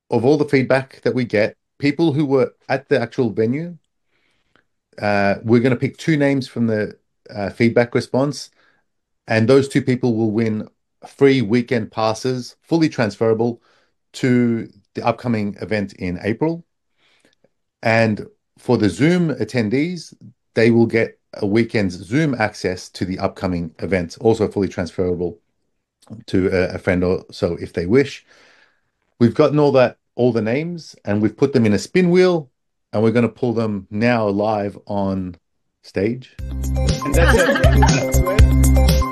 of all the feedback that we get, people who were at the actual venue, we're going to pick two names from the feedback response, and those two people will win free weekend passes, fully transferable to the upcoming event in April. And for the Zoom attendees, they will get a weekend's Zoom access to the upcoming event, also fully transferable to a friend or so if they wish. We've gotten all the names, and we've put them in a spin wheel, and we're going to pull them now live on stage. And that's it.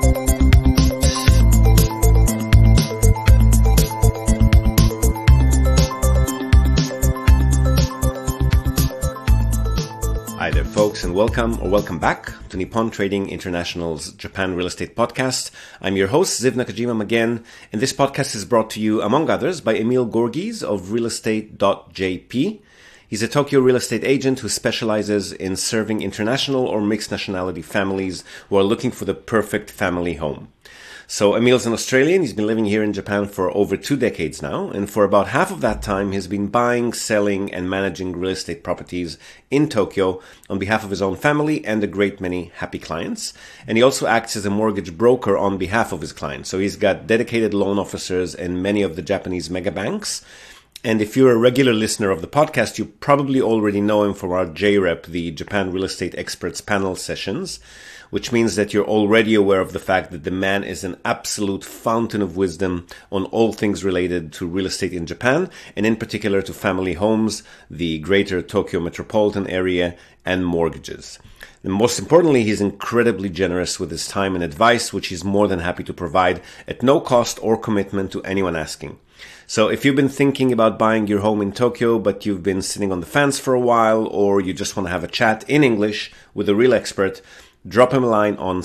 Hi there, folks, and welcome back to Nippon Trading International's Japan Real Estate Podcast. I'm your host, Ziv Nakajima again, and this podcast is brought to you, among others, by Emil Gorgies of realestate.jp. He's a Tokyo real estate agent who specializes in serving international or mixed nationality families who are looking for the perfect family home. So Emil's an Australian. He's been living here in Japan for over 2 decades now. And for about half of that time, he's been buying, selling, and managing real estate properties in Tokyo on behalf of his own family and a great many happy clients. And he also acts as a mortgage broker on behalf of his clients. So he's got dedicated loan officers in many of the Japanese mega banks. And if you're a regular listener of the podcast, you probably already know him from our JREP, the Japan Real Estate Experts panel sessions, which means that you're already aware of the fact that the man is an absolute fountain of wisdom on all things related to real estate in Japan, and in particular to family homes, the greater Tokyo metropolitan area, and mortgages. And most importantly, he's incredibly generous with his time and advice, which he's more than happy to provide at no cost or commitment to anyone asking. So if you've been thinking about buying your home in Tokyo, but you've been sitting on the fence for a while, or you just want to have a chat in English with a real expert, drop him a line on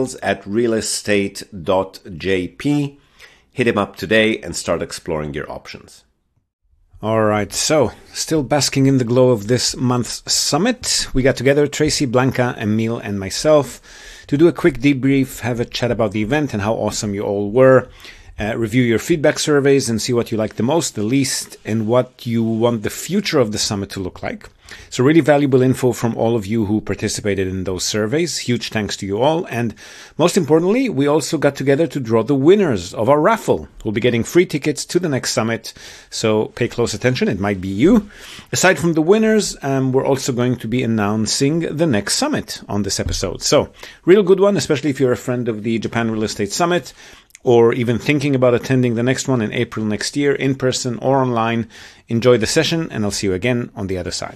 sales@realestate.jp. Hit him up today and start exploring your options. All right, so still basking in the glow of this month's summit, we got together, Tracy, Blanca, Emil, and myself, to do a quick debrief, have a chat about the event and how awesome you all were. Review your feedback surveys and see what you like the most, the least, and what you want the future of the summit to look like. So really valuable info from all of you who participated in those surveys. Huge thanks to you all. And most importantly, we also got together to draw the winners of our raffle. We'll be getting free tickets to the next summit, so pay close attention. It might be you. Aside from the winners, we're also going to be announcing the next summit on this episode. So real good one, especially if you're a friend of the Japan Real Estate Summit, or even thinking about attending the next one in April next year, in person or online. Enjoy the session, and I'll see you again on the other side.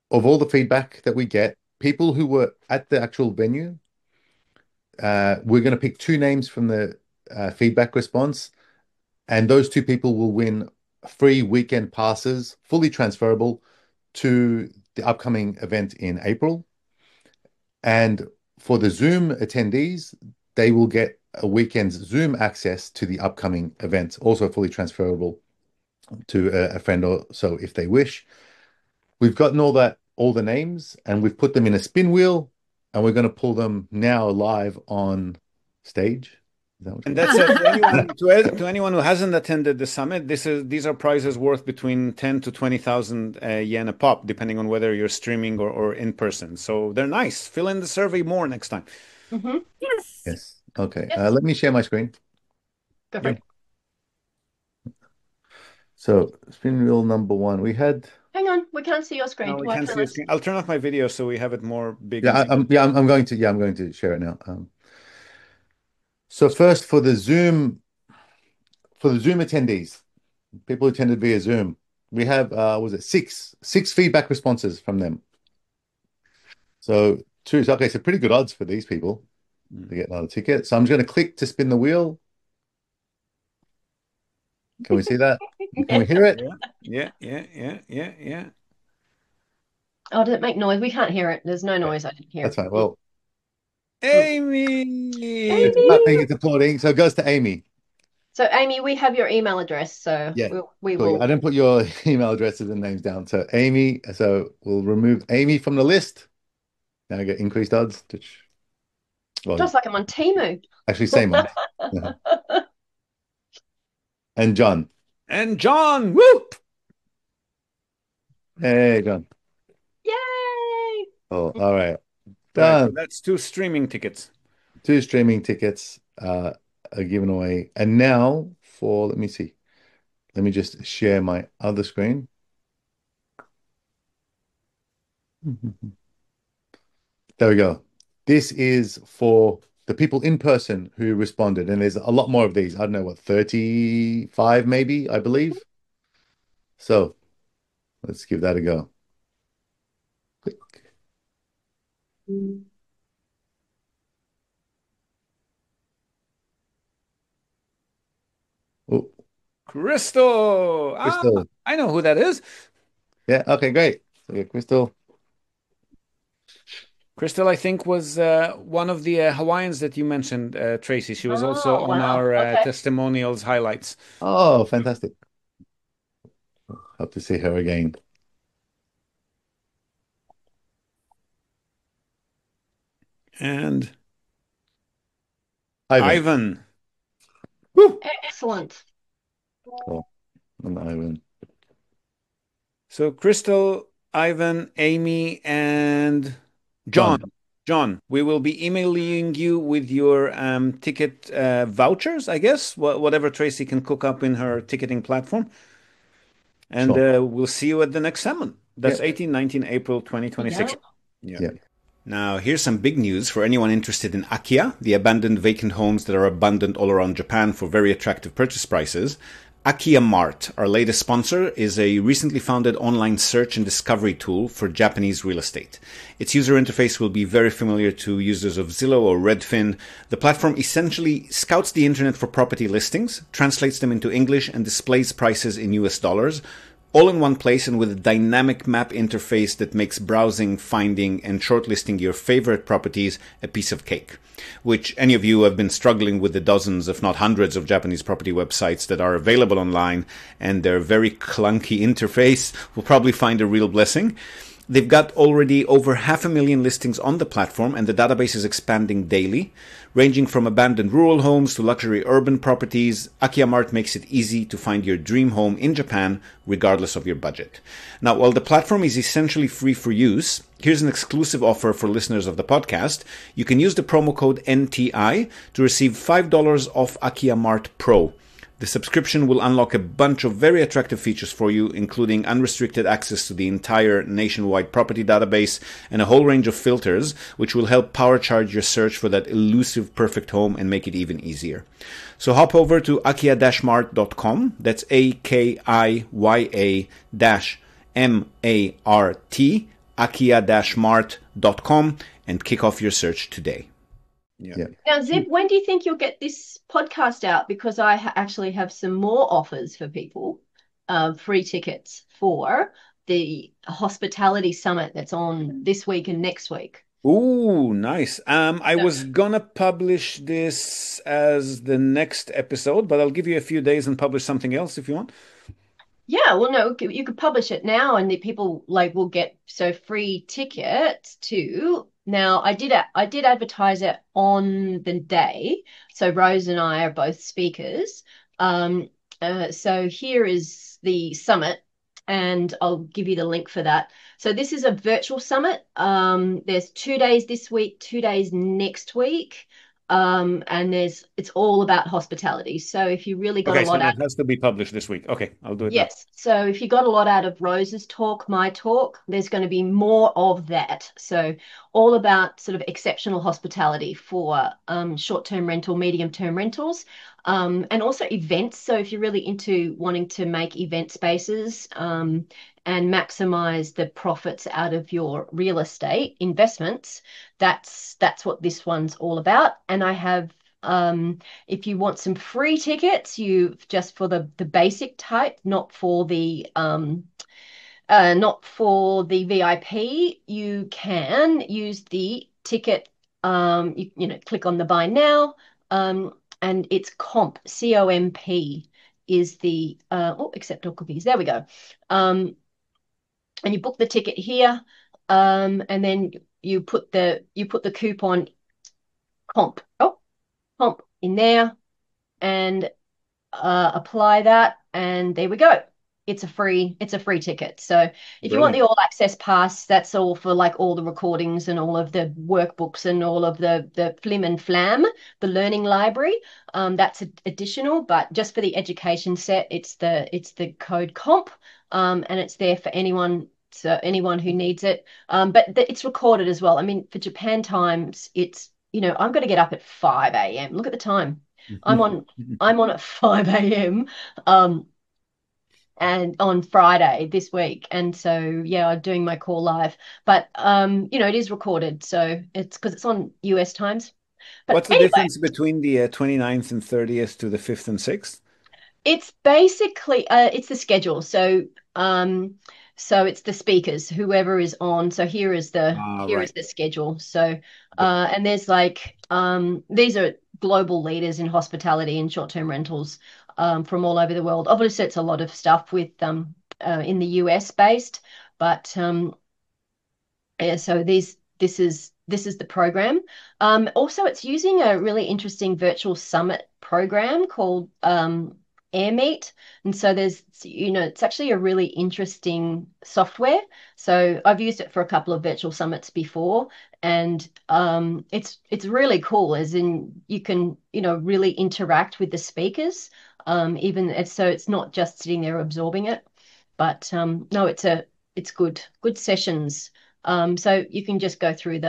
of all the feedback that we get, people who were at the actual venue, we're going to pick two names from the feedback response, and those two people will win free weekend passes, fully transferable to the upcoming event in April. And for the Zoom attendees, they will get a weekend's Zoom access to the upcoming event, also fully transferable to a friend or so if they wish. We've gotten all the names, and we've put them in a spin wheel, and we're going to pull them now live on stage. Is that what And you're that's it. To anyone who hasn't attended the summit, these are prizes worth between 10 to 20,000 yen a pop, depending on whether you're streaming or in person. So they're nice. Fill in the survey more next time. Yes. Yes. Okay. Yes. Let me share my screen. Go for it. So spin wheel number one, we had. Hang on, we can't see your screen. No, we Why can't see can't your us- screen. I'll turn off my video so we have it more big. Yeah, I'm going to share it now. So first for the Zoom attendees, people who attended via Zoom, we have was it six feedback responses from them. So okay, so pretty good odds for these people to get another ticket. So I'm just going to click to spin the wheel. Can we see that? Can we hear it? Yeah. Oh, did it make noise? We can't hear it. There's no noise. I didn't hear. That's fine. Well, Amy. Amy. it's applauding. So it goes to Amy. So, Amy, we have your email address, so Yeah, we cool. will. I didn't put your email addresses and names down. So Amy, so we'll remove Amy from the list. Now I get increased odds. Well, Just like I'm on Temu. actually, same odds. And John. And John. Whoop. Hey, John. Yay! Oh, all right. Right, Done. that's 2 streaming tickets. 2 streaming tickets are given away. And now let me see. Let me just share my other screen. There we go. This is for the people in person who responded. And there's a lot more of these. I don't know what, 35 maybe, I believe. So let's give that a go. Click. Oh, Crystal. Crystal. I know who that is. Yeah, okay, great. So yeah, Crystal. Crystal, I think, was one of the Hawaiians that you mentioned, Tracy. She was also Oh, on wow. our Okay. testimonials highlights. Oh, fantastic. Hope to see her again. And Ivan. Ivan. Woo! Excellent. And Ivan. So Crystal, Ivan, Amy, and John. John, we will be emailing you with your ticket vouchers, I guess, whatever Tracy can cook up in her ticketing platform. And Sure. we'll see you at the next summit. That's Yep. 18, 19 April 2026. Yeah. Now, here's some big news for anyone interested in Akia, the abandoned vacant homes that are abundant all around Japan for very attractive purchase prices. Akia Mart, our latest sponsor, is a recently founded online search and discovery tool for Japanese real estate. Its user interface will be very familiar to users of Zillow or Redfin. The platform essentially scouts the internet for property listings, translates them into English, and displays prices in US dollars, all in one place and with a dynamic map interface that makes browsing, finding, and shortlisting your favorite properties a piece of cake. Which any of you who have been struggling with the dozens, if not hundreds, of Japanese property websites that are available online and their very clunky interface will probably find a real blessing. They've got already over 500,000 listings on the platform, and the database is expanding daily. Ranging from abandoned rural homes to luxury urban properties, Akia Mart makes it easy to find your dream home in Japan, regardless of your budget. Now, while the platform is essentially free for use, here's an exclusive offer for listeners of the podcast. You can use the promo code NTI to receive $5 off Akia Mart Pro. The subscription will unlock a bunch of very attractive features for you, including unrestricted access to the entire nationwide property database and a whole range of filters, which will help power charge your search for that elusive perfect home and make it even easier. So hop over to akia-mart.com. That's AKIYA-MART akia-mart.com and kick off your search today. Yeah. Now, Zib, when do you think you'll get this podcast out? Because I actually have some more offers for people, free tickets for the hospitality summit that's on this week and next week. Ooh, nice. I was gonna publish this as the next episode, but I'll give you a few days and publish something else if you want. Yeah, well, no, you could publish it now, and the people will get free tickets too. Now, I did advertise it on the day, so Rose and I are both speakers. So here is the summit, and I'll give you the link for that. So this is a virtual summit. There's 2 days this week, 2 days next week. And it's all about hospitality. So if you really got a lot out, it has to be published this week. Okay, I'll do it. Yes. So if you got a lot out of Rose's talk, my talk, there's going to be more of that. So all about sort of exceptional hospitality for short-term rental, medium-term rentals, and also events. So if you're really into wanting to make event spaces and maximize the profits out of your real estate investments, that's what this one's all about. And I have if you want some free tickets, you just for the basic type, not for the VIP, you can use the ticket. Click on the buy now, and it's COMP is the accept all cookies. There we go. And you book the ticket here, and then you put the coupon COMP in there and apply that, and there we go. It's a free ticket. So if you want the all access pass, that's all for all the recordings and all of the workbooks and all of the flim and flam, the learning library. That's additional, but just for the education set, it's the code COMP, and it's there for anyone. So anyone who needs it, but it's recorded as well. I mean, for Japan times, it's I'm going to get up at 5 a.m. Look at the time. I'm on at 5 a.m. And on Friday this week. And so, yeah, I'm doing my call live. But, it is recorded. So it's because it's on US times. But what's the difference between the 29th and 30th to the 5th and 6th? It's basically, it's the schedule. So it's the speakers, whoever is on. So here is the schedule. So, and there's these are global leaders in hospitality and short-term rentals from all over the world. Obviously, it's a lot of stuff with in the US based, but yeah. So this is the program. Also, it's using a really interesting virtual summit program called AirMeet. And so there's, it's actually a really interesting software. So I've used it for a couple of virtual summits before, and it's really cool, as in you can, really interact with the speakers. So it's not just sitting there absorbing it, but no, it's good sessions. So you can just go through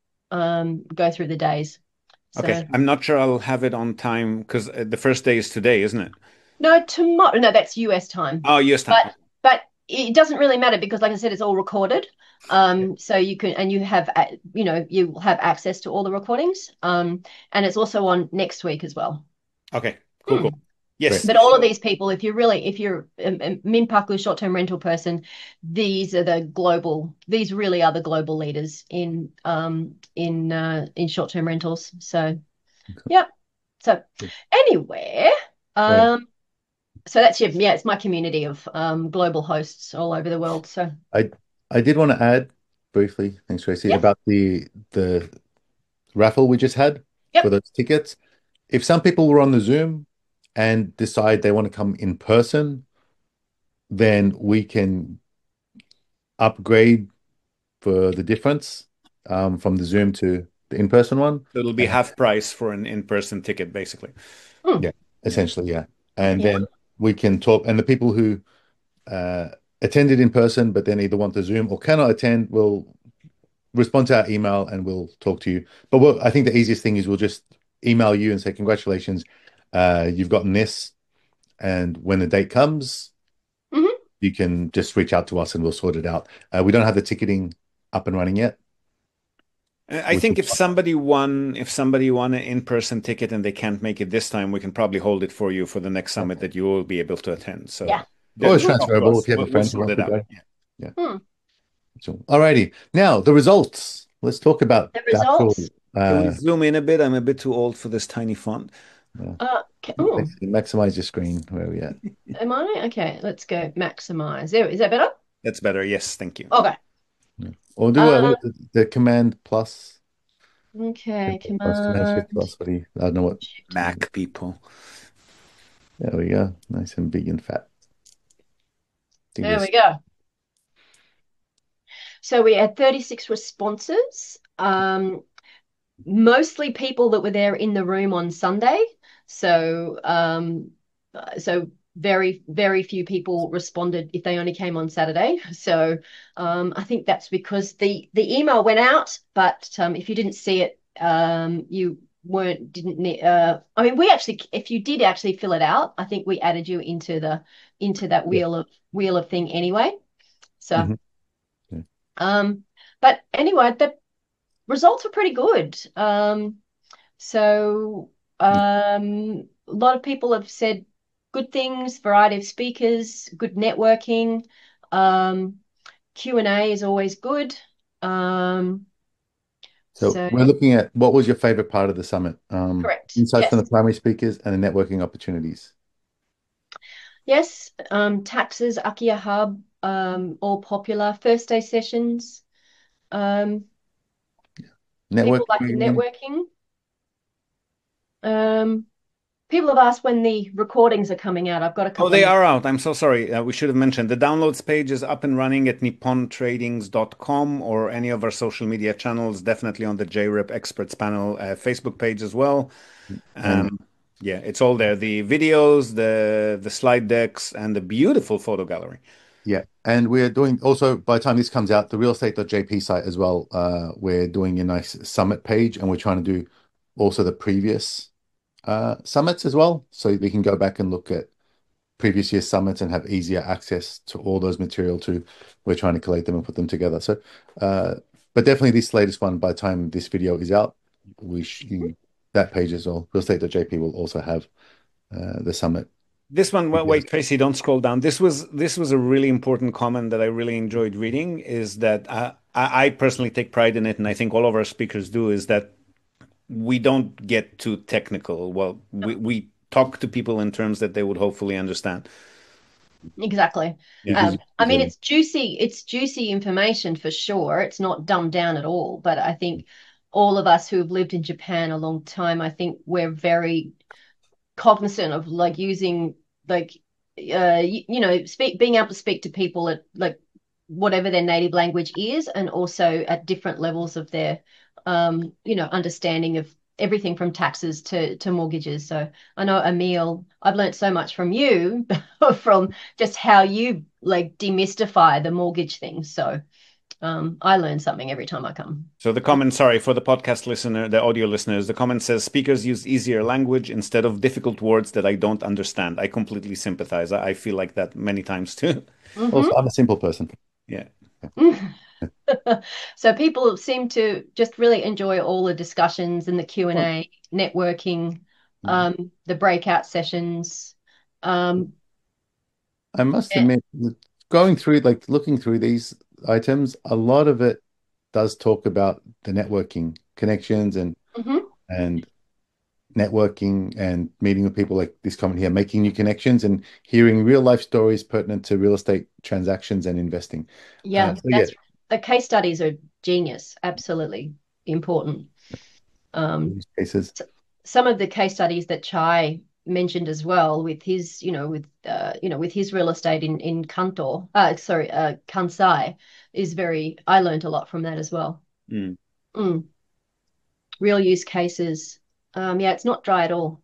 the days. So, okay, I'm not sure I'll have it on time because the first day is today, isn't it? No, tomorrow. No, that's US time. Oh, US time. But it doesn't really matter because, like I said, it's all recorded. So you can, and you have, you have access to all the recordings. And it's also on next week as well. Okay, cool. Yes. But all of these people, if you're a Minpaku short-term rental person, these really are the global leaders in short-term rentals. So, yeah. So anyway, so that's it's my community of global hosts all over the world. So I did want to add briefly, thanks Tracy, about the raffle we just had for those tickets. If some people were on the Zoom and decide they want to come in person, then we can upgrade for the difference from the Zoom to the in-person one. So it'll be half price for an in-person ticket, basically. Yeah, essentially, yeah. And then we can talk, and the people who attended in person but then either want to Zoom or cannot attend will respond to our email and we'll talk to you. But I think the easiest thing is we'll just email you and say, congratulations, you've gotten this. And when the date comes, you can just reach out to us and we'll sort it out. We don't have the ticketing up and running yet. I think if somebody won an in-person ticket and they can't make it this time, we can probably hold it for you for the next summit that you will be able to attend. So Yeah. Or it's transferable if you have a friend who sort wants it to out. go. Yeah. So, alrighty. Now the results. Let's talk about The results. Can we zoom in a bit? I'm a bit too old for this tiny font. Maximize your screen. Where are we at? Am I? Okay, let's go maximize. There, is that better? That's better. Yes, thank you. Okay. Or do the command plus. Okay, Command shift plus. I don't know what. Mac people. There we go. Nice and big and fat. There we go. So we had 36 responses. Mostly people that were there in the room on Sunday. So very, very few people responded if they only came on Saturday. So I think that's because the email went out, but if you didn't see it, you didn't. I mean, if you did actually fill it out, I think we added you into that wheel of thing anyway. So, but anyway, the results were pretty good. A lot of people have said good things, variety of speakers, good networking. Q&A is always good. So we're looking at what was your favorite part of the summit? Correct. Insights from the primary speakers and the networking opportunities. Yes, taxes, Akia Hub, all popular. First day sessions. People like the networking. People have asked when the recordings are coming out. I've got a couple. Oh, they are out. I'm so sorry. We should have mentioned the downloads page is up and running at nippontradings.com or any of our social media channels, definitely on the JREP Experts Panel Facebook page as well. Yeah, it's all there. The videos, the slide decks, and the beautiful photo gallery. Yeah, and we're doing also, by the time this comes out, the realestate.jp site as well. We're doing a nice summit page, and we're trying to do also the previous summits as well, so we can go back and look at previous year's summits and have easier access to all those material too. We're trying to collate them and put them together. So, but definitely this latest one, by the time this video is out, that page as well, realestate.jp will also have the summit. This one, wait, Tracy, don't scroll down. This was a really important comment that I really enjoyed reading, is that I personally take pride in it, and I think all of our speakers do, is that we don't get too technical. Well, we talk to people in terms that they would hopefully understand. Exactly. Yeah. I mean, it's juicy information for sure. It's not dumbed down at all. But I think all of us who have lived in Japan a long time, I think we're very cognizant of like using being able to speak to people at like whatever their native language is, and also at different levels of their understanding of everything from taxes to mortgages. So I know, Emil, I've learned so much from you from just how you like demystify the mortgage thing. So I learn something every time I come. So the comment, sorry, for the podcast listener, the audio listeners, the comment says, speakers use easier language instead of difficult words that I don't understand. I completely sympathize. I feel like that many times too. Also, I'm a simple person. Yeah. So people seem to just really enjoy all the discussions and the Q&A, networking, the breakout sessions. I must admit, looking through these items, a lot of it does talk about the networking connections and networking and meeting with people, like this comment here, making new connections and hearing real life stories pertinent to real estate transactions and investing. The case studies are genius, absolutely important. Cases. Some of the case studies that Chai mentioned as well with his, with his real estate in Kanto, Kansai, is I learned a lot from that as well. Real use cases. It's not dry at all.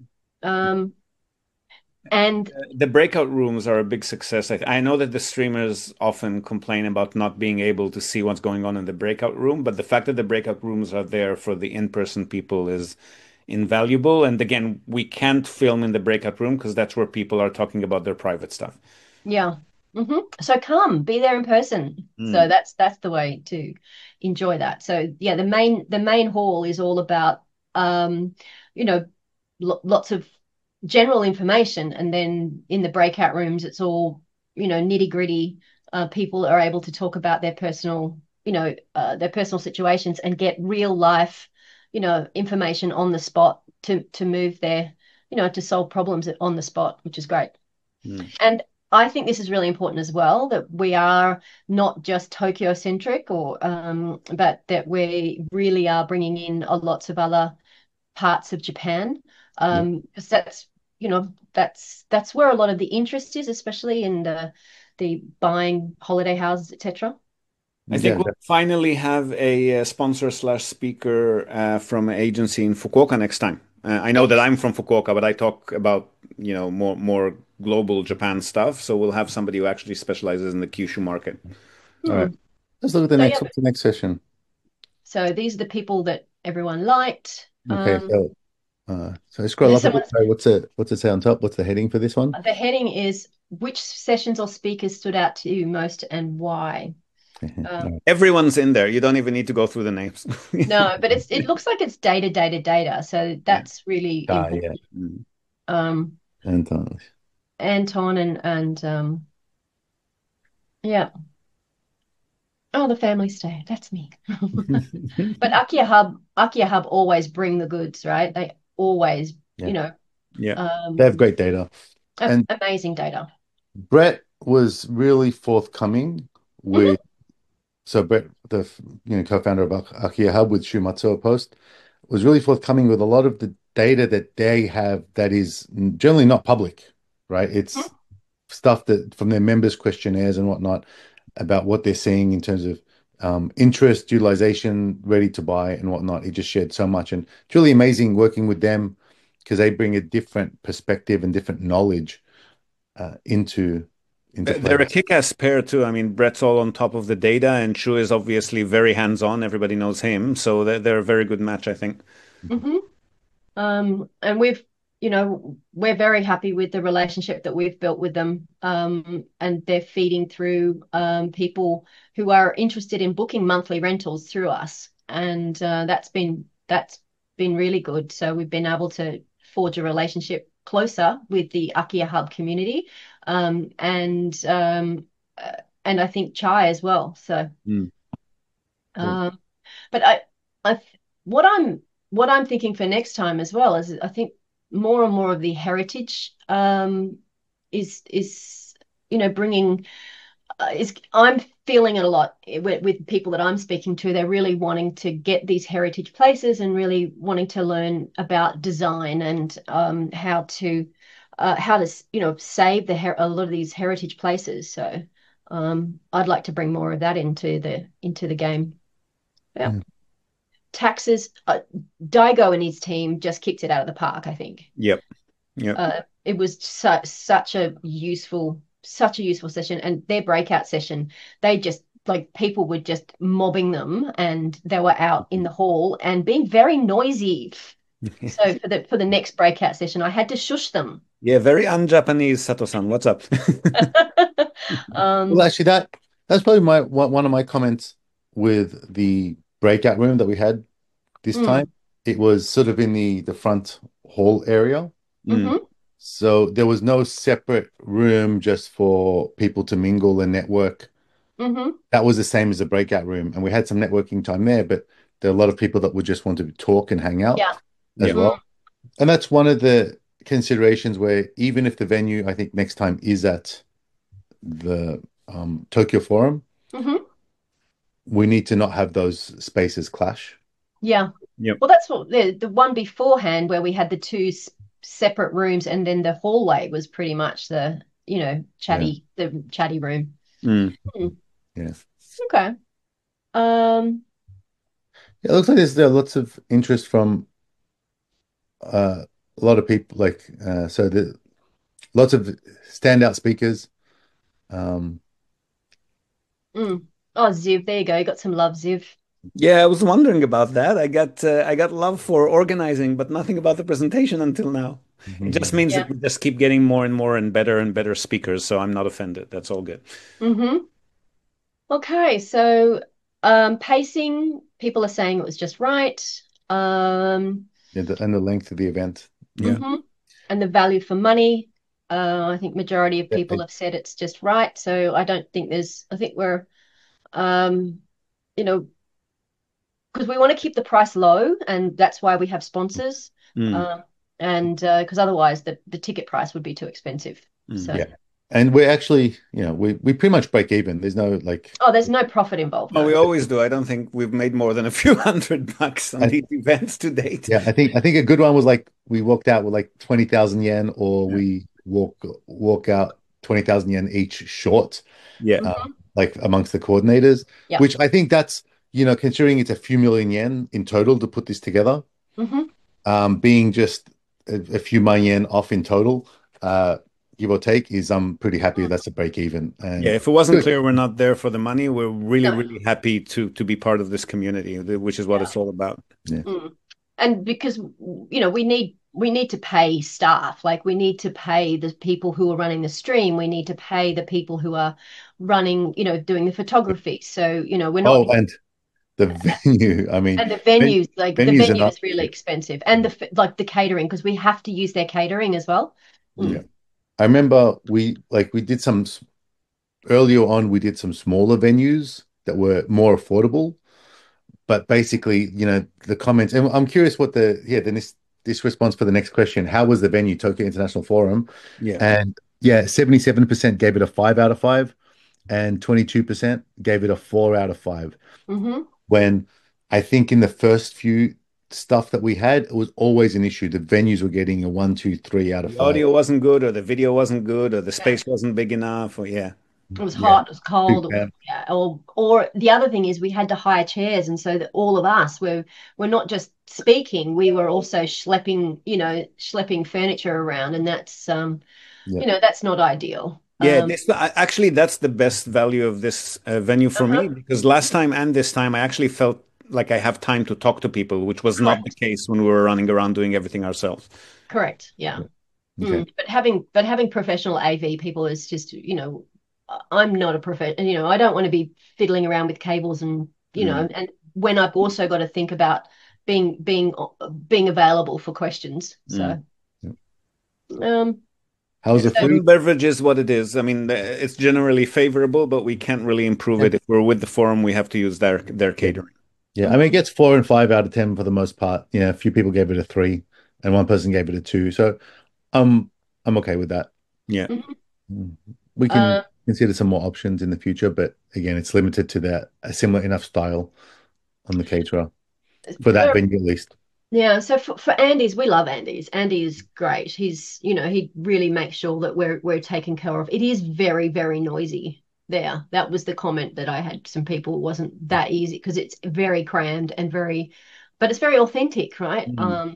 And the breakout rooms are a big success. I know that the streamers often complain about not being able to see what's going on in the breakout room, but the fact that the breakout rooms are there for the in-person people is invaluable. And again, we can't film in the breakout room because that's where people are talking about their private stuff. Yeah. So come, be there in person. So that's the way to enjoy that. So yeah, the main hall is all about you know lots of general information, and then in the breakout rooms it's all nitty gritty. People are able to talk about their personal situations and get real life information on the spot to move their to solve problems on the spot, which is great. And I think this is really important as well, that we are not just Tokyo centric, but that we really are bringing in lots of other parts of Japan, because that's where a lot of the interest is, especially in the buying holiday houses, etc. I think we'll finally have a sponsor slash speaker from an agency in Fukuoka next time. I know that I'm from Fukuoka, but I talk about more global Japan stuff. So we'll have somebody who actually specializes in the Kyushu market. All right. Let's look at what's the next session. So these are the people that everyone liked. Okay, so scroll up a bit. So what's it say on top? What's the heading for this one? The heading is which sessions or speakers stood out to you most and why? Everyone's in there. You don't even need to go through the names. No, but it looks like it's data. So that's really important. Anton and yeah. Oh, the family stay. That's me. But Akiya Hub always bring the goods, right? They always, they have great data and amazing data. Brett was really forthcoming with so Brett, the co-founder of Akiya Hub with Shu Matsuo Post, was really forthcoming with a lot of the data that they have that is generally not public, right? It's stuff that from their members' questionnaires and whatnot about what they're seeing in terms of interest, utilization, ready to buy, and whatnot. He just shared so much, and it's really amazing working with them because they bring a different perspective and different knowledge into they're a kick-ass pair too. I mean, Brett's all on top of the data, and Shu is obviously very hands-on. Everybody knows him, so they're a very good match, I think. And we're very happy with the relationship that we've built with them, and they're feeding through people who are interested in booking monthly rentals through us, and that's been really good. So we've been able to forge a relationship closer with the Akiya Hub community, and I think Chai as well. So, but what I'm thinking for next time as well is I think more and more of the heritage is bringing. I'm feeling it a lot with people that I'm speaking to. They're really wanting to get these heritage places and really wanting to learn about design and how to save a lot of these heritage places. So I'd like to bring more of that into the game. Yeah. Taxes. Daigo and his team just kicked it out of the park, I think. Yep. It was such a useful session, and their breakout session, they just people were just mobbing them, and they were out in the hall and being very noisy. So for the next breakout session, I had to shush them. Yeah, very un-Japanese, Sato-san. What's up? Well, actually, that's probably one of my comments with the breakout room that we had this time. It was sort of in the front hall area. So there was no separate room just for people to mingle and network. That was the same as the breakout room. And we had some networking time there, but there are a lot of people that would just want to talk and hang out as well. And that's one of the considerations where even if the venue, I think next time is at the Tokyo Forum, we need to not have those spaces clash. Yeah. Well, that's what the one beforehand where we had the two separate rooms, and then the hallway was pretty much the chatty room. Yeah. Okay. It looks like there are lots of interest from a lot of people, lots of standout speakers. Oh, Ziv, there you go. You got some love, Ziv. Yeah, I was wondering about that. I got love for organizing, but nothing about the presentation until now. It just means Yeah. that we just keep getting more and better speakers, so I'm not offended. That's all good. Okay, so pacing, people are saying it was just right. And the length of the event. Yeah. And the value for money, I think majority of people Yeah. have said it's just right. So I don't think I think we're, you know, because we want to keep the price low, and that's why we have sponsors. And because otherwise the ticket price would be too expensive. So Yeah. And we're actually, we pretty much break even. There's no there's no profit involved. Oh, No. we always do. I don't think we've made more than a few $100 on these events to date. Yeah, I think a good one was like we walked out with like 20,000 yen, or we walk out 20,000 yen each short. Yeah. Like amongst the coordinators, Yeah. which I think that's, considering it's a few million yen in total to put this together, being just a few million yen off in total, give or take, is I'm pretty happy that's a break even. And yeah, if it wasn't clear we're not there for the money, we're really happy to be part of this community, which is what it's all about. Yeah. And because we need to pay staff, like we need to pay the people who are running the stream, we need to pay the people who are running, doing the photography. So, we're not. And the venue, I mean, and the venues, the venue is really expensive, and the catering, because we have to use their catering as well. Yeah. I remember we did some earlier on, we did some smaller venues that were more affordable, but basically, the comments, and I'm curious what this response for the next question. How was the venue, Tokyo International Forum? Yeah. And 77% gave it a 5 out of 5, and 22% gave it a 4 out of 5. When I think in the first few stuff that we had, it was always an issue. The venues were getting a 1, 2, 3 out of 5. The audio wasn't good, or the video wasn't good, or the space wasn't big enough, or it was hot, it was cold, or the other thing is we had to hire chairs, and so that all of us were not just speaking, we were also schlepping furniture around, and that's that's not ideal. Yeah, actually that's the best value of this venue for me, because last time and this time I actually felt like I have time to talk to people, which was not the case when we were running around doing everything ourselves. Correct. Yeah. Okay. But having professional AV people is just, I'm not a professional, I don't want to be fiddling around with cables and, and when I've also got to think about being available for questions. So, how's the food? Beverage is what it is. I mean, it's generally favorable, but we can't really improve it. If we're with the forum, we have to use their catering. Yeah, I mean, it gets 4 and 5 out of 10 for the most part. A few people gave it a 3, and one person gave it a 2. So, I'm okay with that. Yeah, we can consider some more options in the future, but again, it's limited to a similar enough style on the caterer for that venue at least. Yeah, so for Andy's, we love Andy's. Andy is great. He's, he really makes sure that we're taken care of. It is very, very noisy there. That was the comment that I had. Some people, it wasn't that easy because it's very crammed and but it's very authentic, right?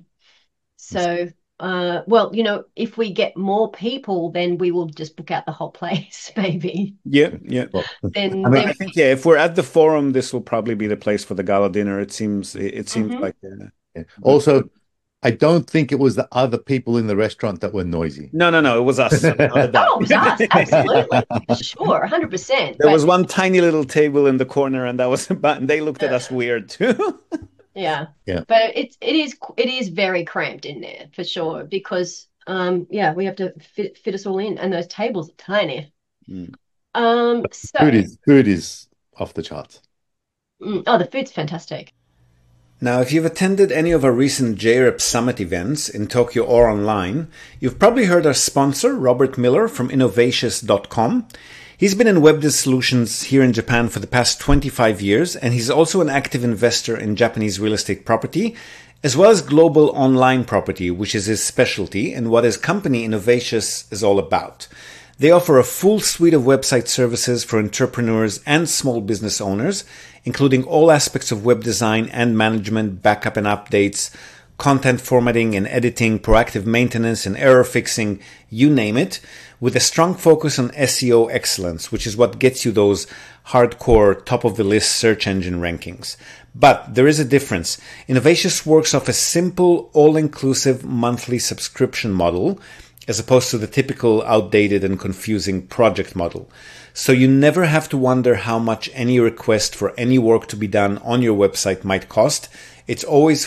Well, if we get more people, then we will just book out the whole place, maybe. Yeah. Well, Then I think if we're at the forum, this will probably be the place for the gala dinner. It seems like. Also, I don't think it was the other people in the restaurant that were noisy. No, it was us. It was us, absolutely, sure, 100%. There was one tiny little table in the corner, and that was about. And they looked at us weird too. Yeah. But it is very cramped in there for sure, because we have to fit us all in, and those tables are tiny. So food is off the charts. The food's fantastic. Now, if you've attended any of our recent JREP Summit events in Tokyo or online, you've probably heard our sponsor, Robert Miller from Innovatious.com. He's been in web solutions here in Japan for the past 25 years, and he's also an active investor in Japanese real estate property, as well as global online property, which is his specialty and what his company Innovatious is all about. They offer a full suite of website services for entrepreneurs and small business owners, including all aspects of web design and management, backup and updates, content formatting and editing, proactive maintenance and error fixing, you name it, with a strong focus on SEO excellence, which is what gets you those hardcore top-of-the-list search engine rankings. But there is a difference. Innovations works off a simple, all-inclusive monthly subscription model, as opposed to the typical outdated and confusing project model. So you never have to wonder how much any request for any work to be done on your website might cost. It's always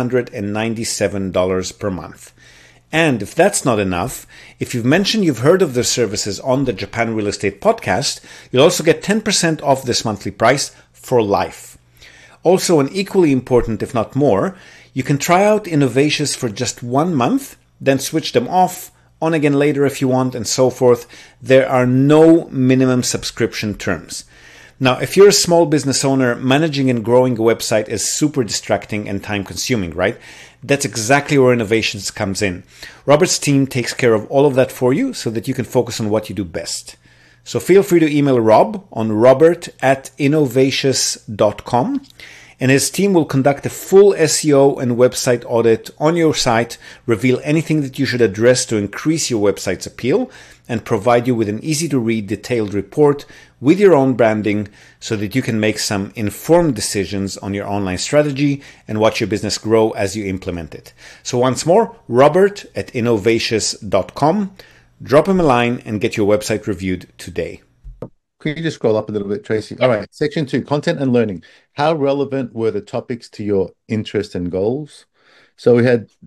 $497 per month. And if that's not enough, if you've mentioned you've heard of the services on the Japan Real Estate Podcast, you'll also get 10% off this monthly price for life. Also, and equally important, if not more, you can try out Innovations for just 1 month, then switch them off, on again later if you want, and so forth. There are no minimum subscription terms. Now, if you're a small business owner, managing and growing a website is super distracting and time consuming, right? That's exactly where Innovations comes in. Robert's team takes care of all of that for you so that you can focus on what you do best. So feel free to email Rob on robert@innovations.com, and his team will conduct a full SEO and website audit on your site, reveal anything that you should address to increase your website's appeal, and provide you with an easy-to-read detailed report with your own branding so that you can make some informed decisions on your online strategy and watch your business grow as you implement it. So once more, robert@innovations.com. Drop him a line and get your website reviewed today. Could you just scroll up a little bit, Tracy? All right, section 2, content and learning. How relevant were the topics to your interests and goals? So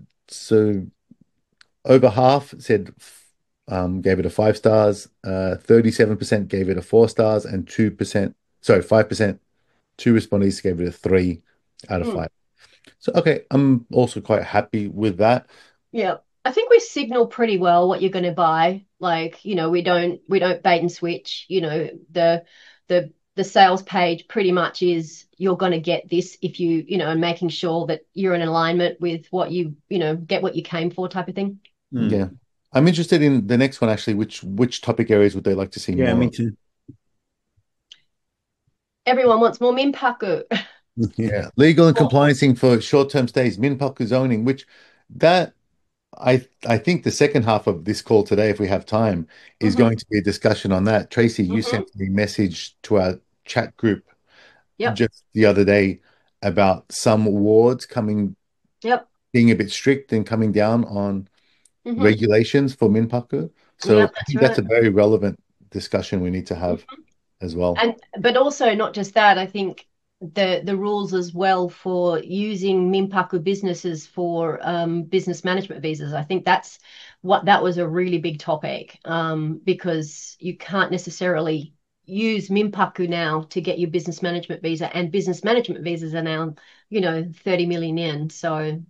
over half said gave it a 5 stars, 37% gave it a 4 stars, and 5%, 2 respondees gave it a 3 out of 5. So, okay, I'm also quite happy with that. Yeah. I think we signal pretty well what you're going to buy. Like, we don't bait and switch. The sales page pretty much is you're going to get this if and making sure that you're in alignment with what get what you came for type of thing. Yeah. I'm interested in the next one, actually. Which topic areas would they like to see more? Yeah, me too. Everyone wants more minpaku. Yeah. Legal and compliancing for short-term stays, minpaku zoning, which I think the second half of this call today, if we have time, is going to be a discussion on that. Tracy, you sent me a message to our chat group just the other day about some wards being a bit strict and coming down on regulations for minpaku. So I think that's a very relevant discussion we need to have as well. But also not just that, I think the rules as well for using minpaku businesses for business management visas. I think that was a really big topic because you can't necessarily use minpaku now to get your business management visa, and business management visas are now 30 million yen. So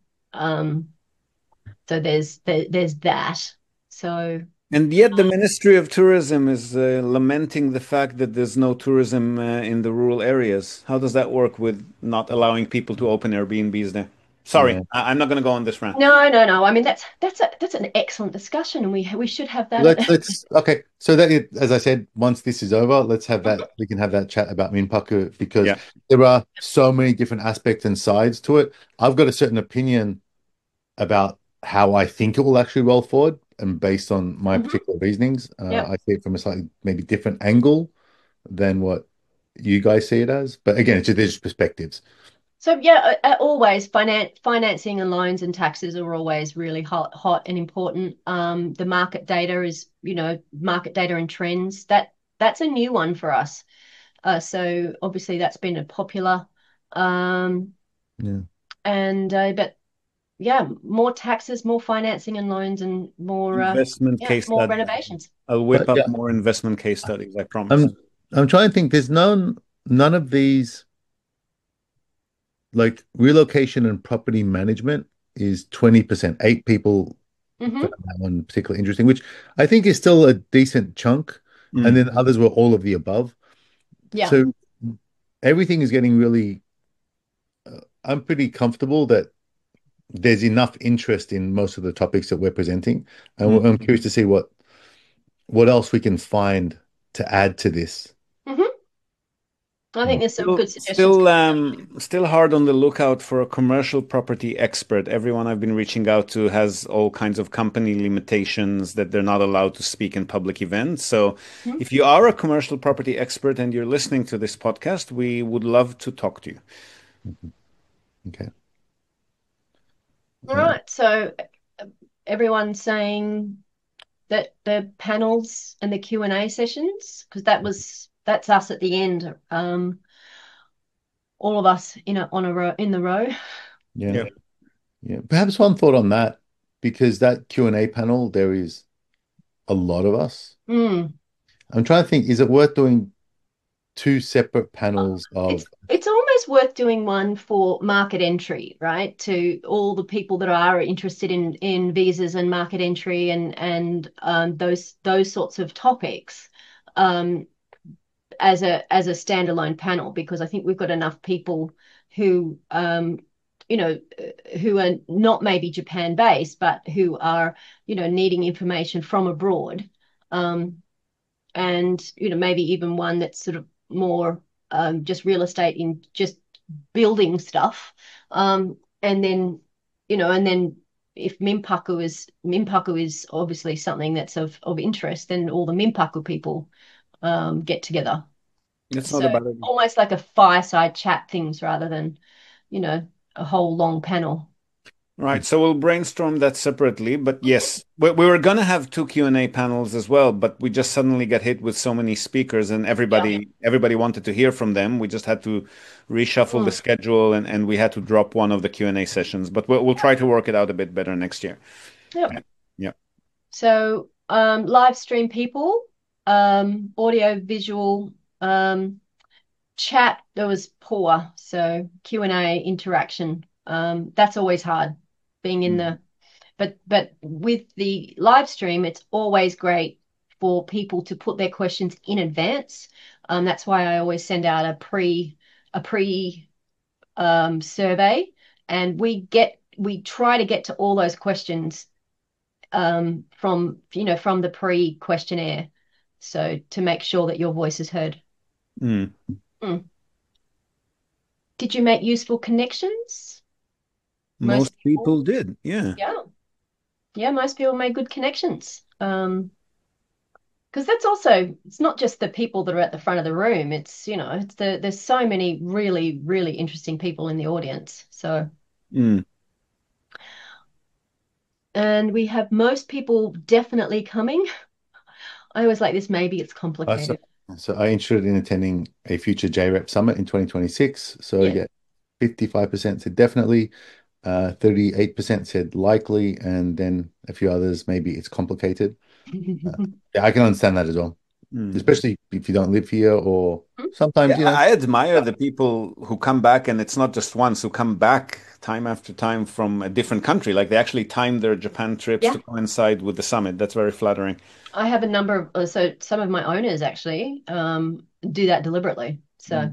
there's that. So. And yet the Ministry of Tourism is lamenting the fact that there's no tourism in the rural areas. How does that work with not allowing people to open Airbnbs there? Sorry, I'm not going to go on this rant. No. I mean, that's an excellent discussion, and we should have that. Okay. So that, as I said, once this is over, let's have that. We can have that chat about minpaku because there are so many different aspects and sides to it. I've got a certain opinion about how I think it will actually roll forward, and based on my particular reasonings, I see it from a slightly maybe different angle than what you guys see it as. But again, there's perspectives. So always financing and loans and taxes are always really hot and important. The market data is, market data and trends. That's a new one for us. So obviously that's been a popular. More taxes, more financing and loans, and more investment case more studies. renovations. I'll whip up more investment case studies, I promise. I'm trying to think. There's none of these, like relocation and property management is 20%. 8 people found that one particularly interesting, which I think is still a decent chunk. And then others were all of the above. Yeah. So everything is getting really. I'm pretty comfortable that there's enough interest in most of the topics that we're presenting, and I'm curious to see what else we can find to add to this. I think there's some good suggestions. Still hard on the lookout for a commercial property expert. Everyone I've been reaching out to has all kinds of company limitations that they're not allowed to speak in public events. So if you are a commercial property expert and you're listening to this podcast, we would love to talk to you. Mhm. Okay. All right. So everyone's saying that the panels and the Q&A sessions, because that's us at the end, all of us on a row in the row. Yeah. Yeah. Yeah. Perhaps one thought on that, because that Q&A panel, there is a lot of us. Mm. I'm trying to think, is it worth doing two separate panels It's of, it's almost worth doing one for market entry, right? To all the people that are interested in visas and market entry and those sorts of topics, um, as a standalone panel, because I think we've got enough people who you know who are not maybe Japan based, but who are needing information from abroad, and maybe even one that's sort of more just real estate in just building stuff, and then if Minpaku is obviously something that's of interest, then all the Minpaku people get together. It's not So a bad idea. almost like a fireside chat things rather than, you know, a whole long panel. Right, so we'll brainstorm that separately. But yes, we were gonna have two Q&A panels as well, but we just suddenly got hit with so many speakers, and Yeah. everybody wanted to hear from them. We just had to reshuffle the Mm. schedule, and we had to drop one of the Q&A sessions. But we'll try to work it out a bit better next year. Yep. Yeah, yeah. So live stream people, audio visual, chat, there was poor. So Q&A interaction, that's always hard being in Mm. the, but with the live stream, it's always great for people to put their questions in advance. That's why I always send out a pre survey, and we try to get to all those questions from the pre-questionnaire, so to make sure that your voice is heard. Mm. Mm. Did you make useful connections? Most Most people, people did, yeah. yeah, yeah, most people made good connections. Because that's also, it's not just the people that are at the front of the room. There's so many really, really interesting people in the audience. So, Mm. and we have most people definitely coming. I always like this. Maybe it's uh, so, complicated. so I interested in attending a future JREP summit in 2026. So Yeah. yeah, 55% said definitely, 38% said likely, and then a few others, maybe it's complicated. Uh, yeah, I can understand that as well, Mm. especially if you don't live here, or Yeah, sometimes, I admire the people who come back, and it's not just once, who come back time after time from a different country. Like they actually time their Japan trips to Yeah. coincide with the summit. That's very flattering. I have a number of, so some of my owners actually do that deliberately. So, Mm.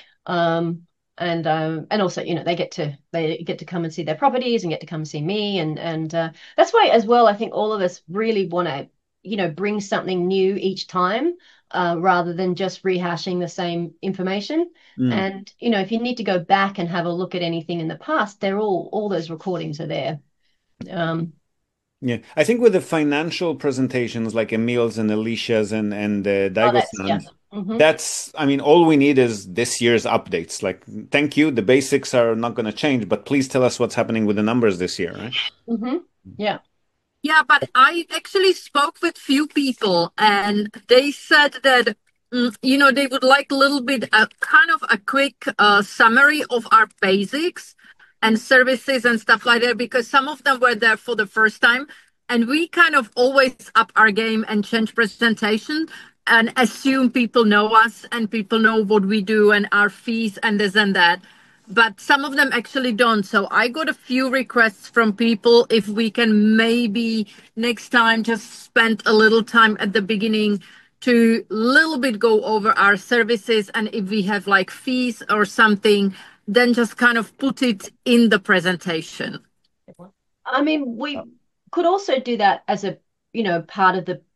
and also, they get to come and see their properties and get to come and see me, and that's why as well, I think all of us really want to, bring something new each time, rather than just rehashing the same information. Mm. And, if you need to go back and have a look at anything in the past, they're all those recordings are there. Um, Yeah, I think with the financial presentations like Emil's and Alicia's and oh, that's, yeah. Daigo-san's, Hmm. that's, I mean, all we need is this year's updates. Like, thank you, the basics are not going to change, but please tell us what's happening with the numbers this year, right? Hmm. Yeah. Yeah, but I actually spoke with few people and they said that, they would like a little bit, kind of a quick summary of our basics and services and stuff like that, because some of them were there for the first time. And we kind of always up our game and change presentation and assume people know us and people know what we do and our fees and this and that, but some of them actually don't. So I got a few requests from people if we can maybe next time just spend a little time at the beginning to little bit go over our services, and if we have like fees or something, then just kind of put it in the presentation. I mean, we could also do that as a, part of the,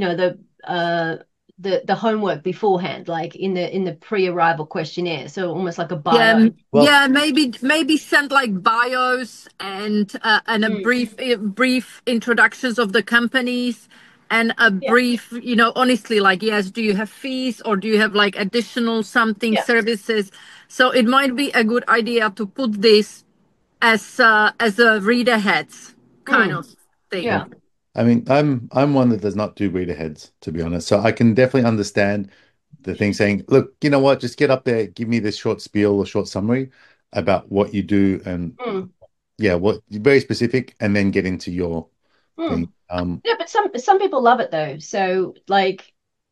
the homework beforehand, like in the pre-arrival questionnaire. So almost like a bio. well, Yeah, maybe send like bios and a Mm. brief introductions of the companies, and a brief, honestly, like, yes, do you have fees or do you have like additional something services? So it might be a good idea to put this as a read aheads kind of thing. Yeah. I mean, I'm one that does not do read aheads, to be honest. So I can definitely understand the thing saying, look, you know what, just get up there, give me this short spiel or short summary about what you do and yeah, what very specific, and then get into your thing. Yeah, but some people love it though. So like,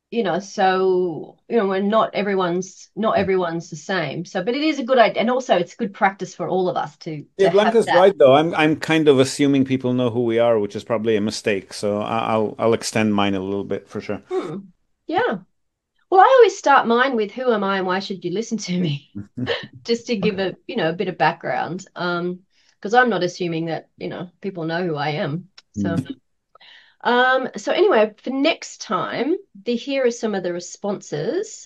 when not everyone's the same. So, but it is a good idea, and also it's good practice for all of us to Yeah, have Blanca's that. right though. I'm kind of assuming people know who we are, which is probably a mistake. So I'll extend mine a little bit for sure. Yeah. Well, I always start mine with who am I and why should you listen to me? Just to give a bit of background. Because I'm not assuming that, people know who I am. So so anyway, for next time, here are some of the responses.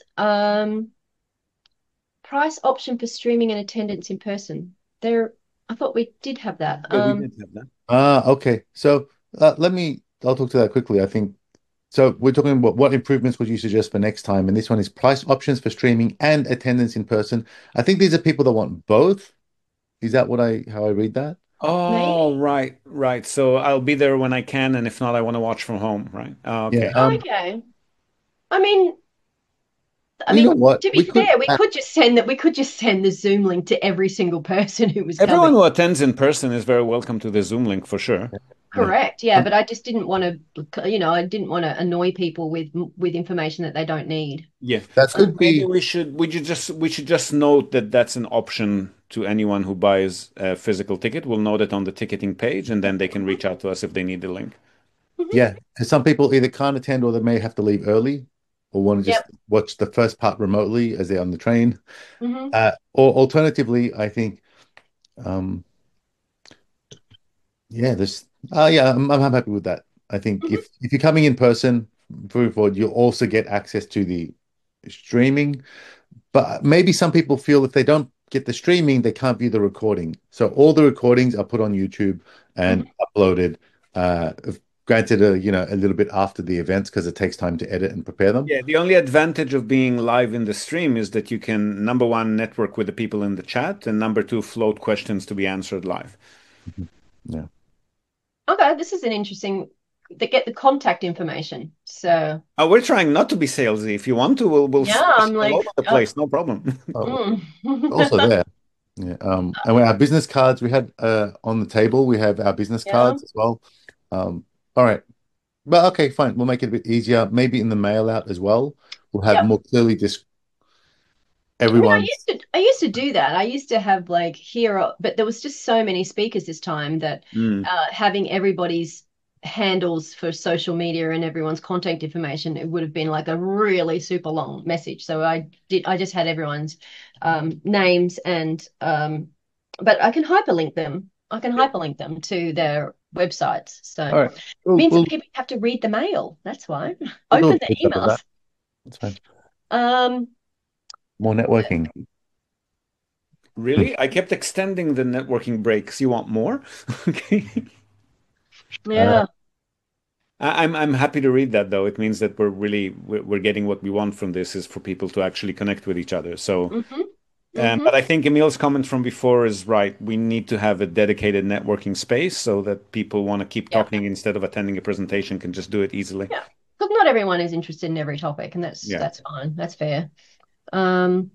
Price option for streaming and attendance in person. I thought we did have that. Yeah, we did have that. Okay. So I'll talk to that quickly. I think so. We're talking about what improvements would you suggest for next time, and this one is price options for streaming and attendance in person. I think these are people that want both. Is that how I read that? Oh, Maybe. right. So I'll be there when I can, and if not, I want to watch from home, right? Yeah. Okay. Okay. I mean, You know what? to be fair, we could just send the Zoom link to every single person who was Everyone coming. who attends in person is very welcome to the Zoom link for sure. Yeah. Correct. Yeah, but I just didn't want to annoy people with information that they don't need. Yeah. That So could maybe be. we should just note that that's an option to anyone who buys a physical ticket. We'll note it on the ticketing page, and then they can reach out to us if they need the link. Yeah, because some people either can't attend or they may have to leave early or want to just Yep. watch the first part remotely as they're on the train. hmm Or alternatively, I think, um, yeah, I'm happy with that. I think hmm if you're coming in person, moving forward, you'll also get access to the streaming. But maybe some people feel if they don't get the streaming, they can't view the recording. So all the recordings are put on YouTube and hmm uploaded. Uh, Granted, a little bit after the events because it takes time to edit and prepare them. Yeah, the only advantage of being live in the stream is that you can, number one, network with the people in the chat, and number two, float questions to be answered live. Mhm. Yeah. Okay, this is an interesting. They get the contact information. So We're trying not to be salesy. If you want to, we'll yeah, smash I'm all like, over the place. No problem. Oh, also mm. there. Yeah. And our business cards we had on the table, we have our business Yeah. cards as well. All right. But okay, fine. We'll make it a bit easier. Maybe in the mail out as well. We'll have Yep. more clearly just I mean, everyone's. I used to do that. I used to have like here, but there was just so many speakers this time that Mm. having everybody's handles for social media and everyone's contact information, it would have been like a really super long message. So I just had everyone's names and but I can hyperlink them. I can hyperlink them to their websites. So All right. it We'll, means that we'll, people have to read the mail. That's why. we'll do a Open the bit of that. emails. That's fine. Um, More networking. Really? I kept extending the networking breaks. You want more? Okay. Uh, yeah. I'm happy to read that though. It means that we're getting what we want from this is for people to actually connect with each other. So, hmm hmm but I think Emil's comment from before is right. We need to have a dedicated networking space so that people want to keep Yeah. talking instead of attending a presentation can just do it easily. Yeah. Because not everyone is interested in every topic, and that's Yeah. that's fine. That's fair. Um,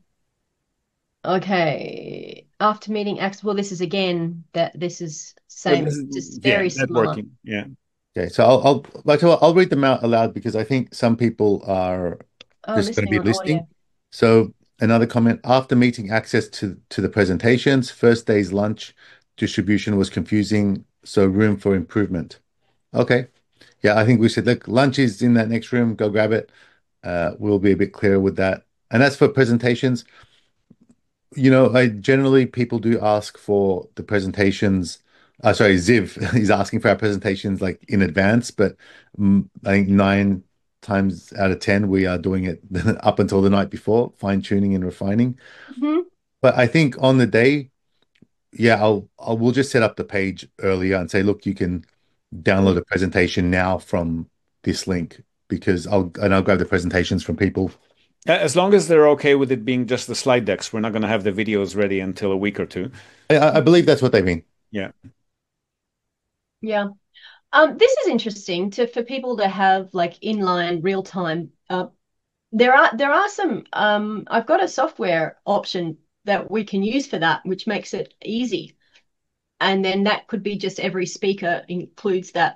okay. After meeting X, well, this is So same, this just yeah, very similar. networking. Yeah. okay, so I'll read them out aloud because I think some people are Oh, just going to listening be on listening. audio. So another comment, after meeting access to the presentations, first day's lunch distribution was confusing, so room for improvement. Okay. Yeah, I think we said, look, lunch is in that next room, go grab it. We'll be a bit clearer with that. And as for presentations, I generally people do ask for the presentations. Sorry, Ziv is asking for our presentations like in advance, but I think 9 times out of 10 we are doing it up until the night before, fine tuning and refining. hmm But I think on the day, yeah, we'll just set up the page earlier and say, look, you can download a presentation now from this link because I'll grab the presentations from people. As long as they're okay with it being just the slide decks, we're not going to have the videos ready until a week or two. I believe that's what they mean. Yeah. Yeah. This is interesting for people to have like inline real time. There are some. I've got a software option that we can use for that, which makes it easy. And then that could be just every speaker includes it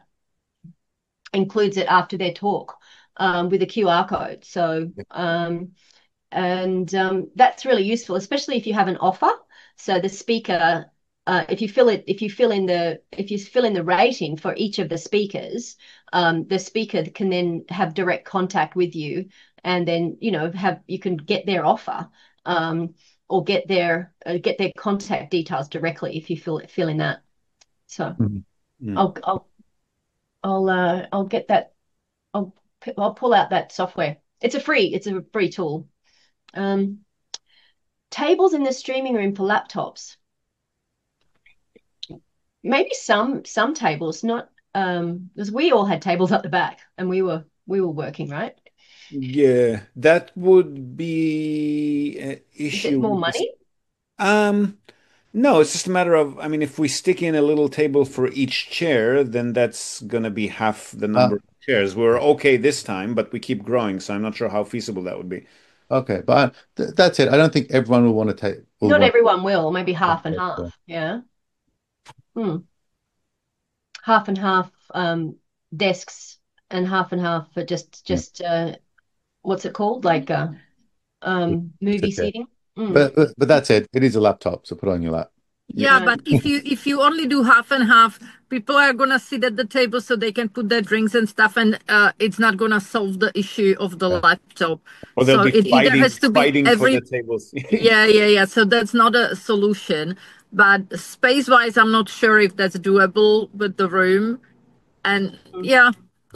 after their talk with a QR code. So that's really useful, especially if you have an offer. So the speaker, if you fill in the rating for each of the speakers, the speaker can then have direct contact with you, and then you can get their offer or get their contact details directly if you fill in that. So I'll get that. I'll pull out that software. It's a free tool. Tables in the streaming room for laptops. Maybe some tables, not because we all had tables at the back and we were working, right? Yeah, that would be an issue. Is it more money? No, it's just a matter of, I mean, if we stick in a little table for each chair, then that's gonna be half the number of chairs. We're okay this time, but we keep growing, so I'm not sure how feasible that would be. Okay, but that's it. I don't think everyone will want to take. Not everyone will. Maybe half and half. Yeah. Half and half desks and half for just what's it called? Like movie seating. But that's it. It is a laptop, so put it on your lap. Yeah, but if you only do half and half, people are gonna sit at the table so they can put their drinks and stuff, and it's not gonna solve the issue of the laptop. Or they'll So be it either has to be fighting for the tables. Yeah. So that's not a solution. But space-wise, I'm not sure if that's doable with the room. And yeah,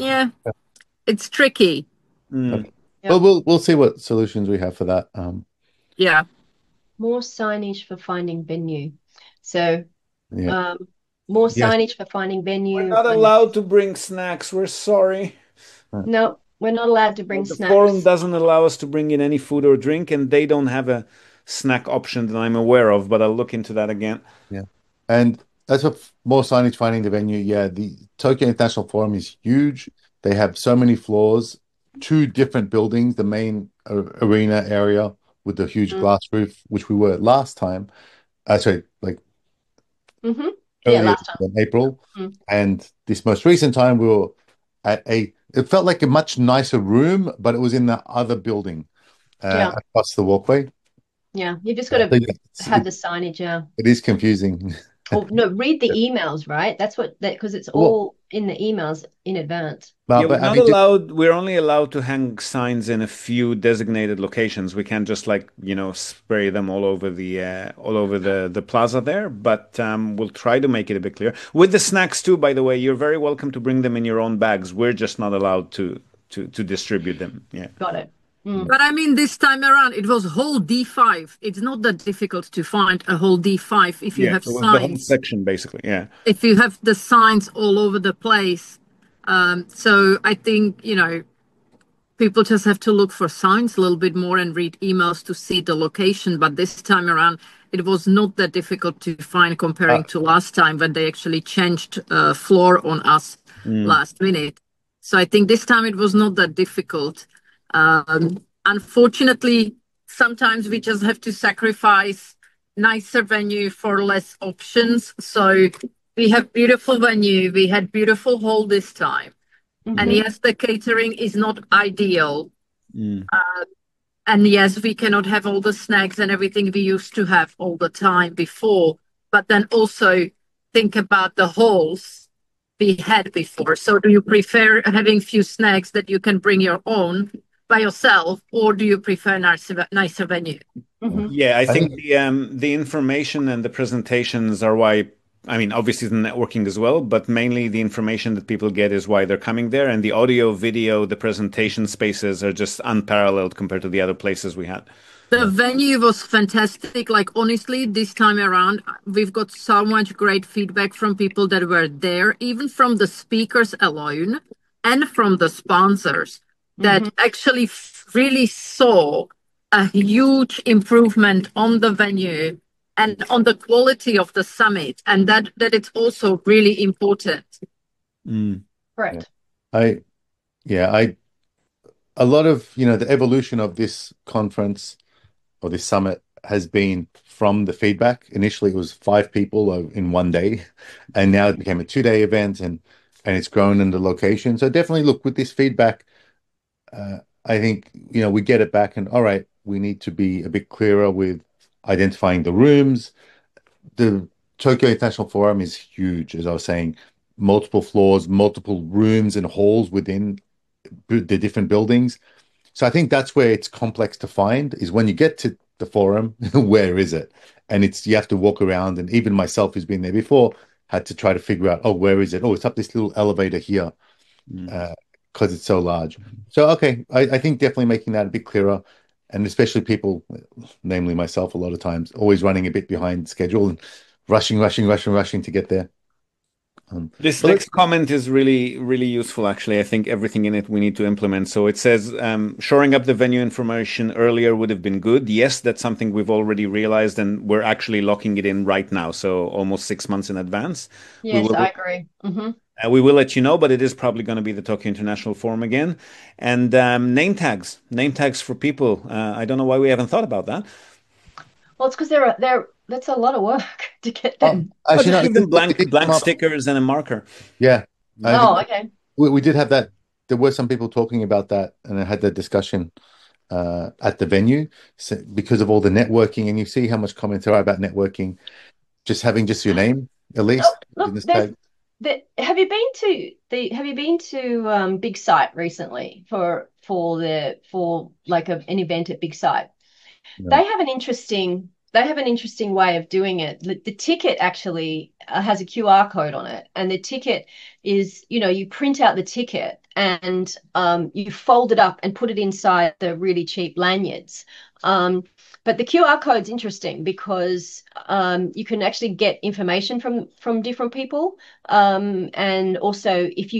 it's tricky. Okay. Well, we'll see what solutions we have for that. Yeah. More signage for finding venue. So more signage for finding venue. We're not allowed to bring snacks. We're sorry. No, we're not allowed to bring snacks. The forum doesn't allow us to bring in any food or drink, and they don't have a snack option that I'm aware of, but I'll look into that again. Yeah. And that's what more signage finding the venue. Yeah, the Tokyo International Forum is huge. They have so many floors, 2 different buildings, the main arena area with the huge glass roof, which we were last time. Sorry, like last time in April. And this most recent time we were at it felt like a much nicer room, but it was in the other building across the walkway. Yeah, you've just got to have the signage. Yeah, it is confusing. Oh, no, read the emails, right? That's because it's all in the emails in advance. Yeah, we're only allowed to hang signs in a few designated locations. We can't just spray them all over the plaza there. But we'll try to make it a bit clear. With the snacks too, by the way, you're very welcome to bring them in your own bags. We're just not allowed to distribute them. Yeah. Got it. But I mean, this time around, it was whole D5. It's not that difficult to find a whole D5 if you have signs. The whole section, basically, yeah. If you have the signs all over the place. So I think, people just have to look for signs a little bit more and read emails to see the location. But this time around, it was not that difficult to find comparing to last time when they actually changed floor on us last minute. So I think this time it was not that difficult. Unfortunately, sometimes we just have to sacrifice nicer venue for less options. So we have beautiful venue. We had beautiful hall this time. And yes, the catering is not ideal. And yes, we cannot have all the snacks and everything we used to have all the time before. But then also think about the halls we had before. So do you prefer having few snacks that you can bring your own by yourself, or do you prefer nicer venue? Yeah, I think the information and the presentations are why. I mean, obviously the networking as well, but mainly the information that people get is why they're coming there. And the audio, video, the presentation spaces are just unparalleled compared to the other places we had. The venue was fantastic. Like, honestly, this time around, we've got so much great feedback from people that were there, even from the speakers alone. and from the sponsors that actually really saw a huge improvement on the venue and on the quality of the summit, and that it's also really important. Correct. A lot of, the evolution of this conference or this summit has been from the feedback. Initially, it was 5 people in one day, and now it became a 2-day event, and it's grown in the location. So definitely look with this feedback. I think, we get it back, and all right, we need to be a bit clearer with identifying the rooms. The Tokyo International Forum is huge, as I was saying, multiple floors, multiple rooms and halls within the different buildings. So I think that's where it's complex to find, is when you get to the forum, where is it? And you have to walk around, and even myself, who's been there before, had to try to figure out, where is it? Oh, it's up this little elevator here, because it's so large. So, okay, I think definitely making that a bit clearer, and especially people, namely myself, a lot of times, always running a bit behind schedule and rushing to get there. This next comment is really, really useful, actually. I think everything in it we need to implement. So it says, shoring up the venue information earlier would have been good. Yes, that's something we've already realized, and we're actually locking it in right now. So almost 6 months in advance. Yes, I agree. We will let you know, but it is probably going to be the Tokyo International Forum again. And name tags for people. I don't know why we haven't thought about that. Well, it's because that's a lot of work to get them. Actually, give them blank stickers and a marker. Yeah. Okay. We did have that. There were some people talking about that, and I had that discussion at the venue, because of all the networking, and you see how much comments there are about networking. Just having your name, at least. Look, have you been to Big Sight recently for like an event at Big Sight? No. They have an interesting way of doing it. The ticket actually has a QR code on it, and the ticket is, you print out the ticket and you fold it up and put it inside the really cheap lanyards. But the QR code's interesting because you can actually get information from different people, and also if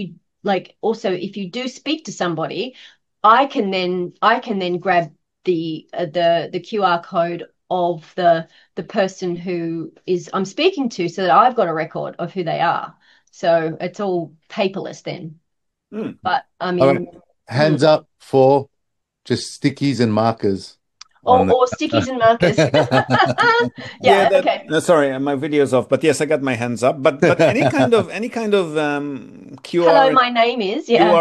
you do speak to somebody, I can then grab the QR code of the person who I'm speaking to, so that I've got a record of who they are. So it's all paperless then. But I mean, hands up for just stickies and markers. Or stickies and markers. Okay. No, sorry, my video's off. But yes, I got my hands up. But any kind of QR. Hello, my name is. Yeah.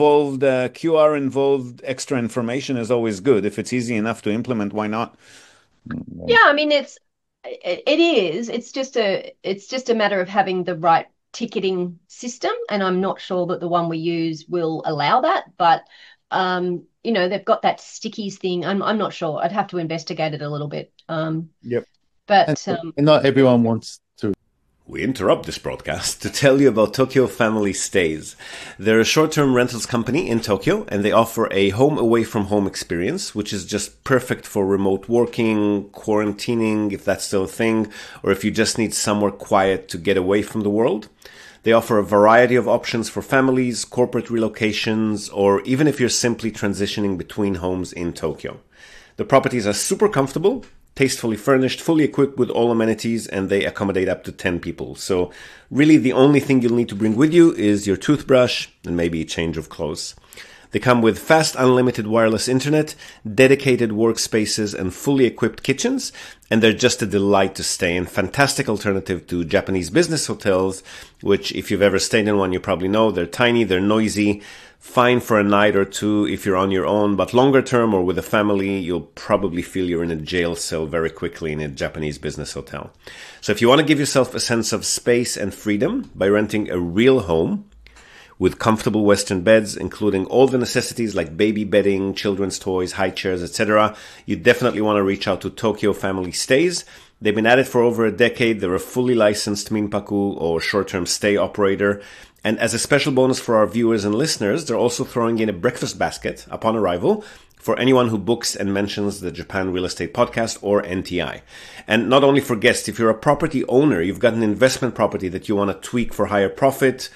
QR involved extra information is always good. If it's easy enough to implement, why not? Yeah, I mean it is. It's just a matter of having the right ticketing system, and I'm not sure that the one we use will allow that, but they've got that stickies thing. I'm not sure. I'd have to investigate it a little bit. Yep. But and not everyone wants to. We interrupt this broadcast to tell you about Tokyo Family Stays. They're a short-term rentals company in Tokyo, and they offer a home away from home experience, which is just perfect for remote working, quarantining, if that's still a thing, or if you just need somewhere quiet to get away from the world. They offer a variety of options for families, corporate relocations, or even if you're simply transitioning between homes in Tokyo. The properties are super comfortable, tastefully furnished, fully equipped with all amenities, and they accommodate up to 10 people. So really the only thing you'll need to bring with you is your toothbrush and maybe a change of clothes. They come with fast unlimited wireless internet, dedicated workspaces, and fully equipped kitchens, and they're just a delight to stay in. Fantastic alternative to Japanese business hotels, which if you've ever stayed in one, you probably know they're tiny, they're noisy, fine for a night or two if you're on your own, but longer term or with a family, you'll probably feel you're in a jail cell very quickly in a Japanese business hotel. So if you want to give yourself a sense of space and freedom by renting a real home, with comfortable Western beds, including all the necessities like baby bedding, children's toys, high chairs, etc., you definitely want to reach out to Tokyo Family Stays. They've been at it for over a decade. They're a fully licensed Minpaku or short-term stay operator. And as a special bonus for our viewers and listeners, they're also throwing in a breakfast basket upon arrival for anyone who books and mentions the Japan Real Estate Podcast or NTI. And not only for guests, if you're a property owner, you've got an investment property that you want to tweak for higher profit,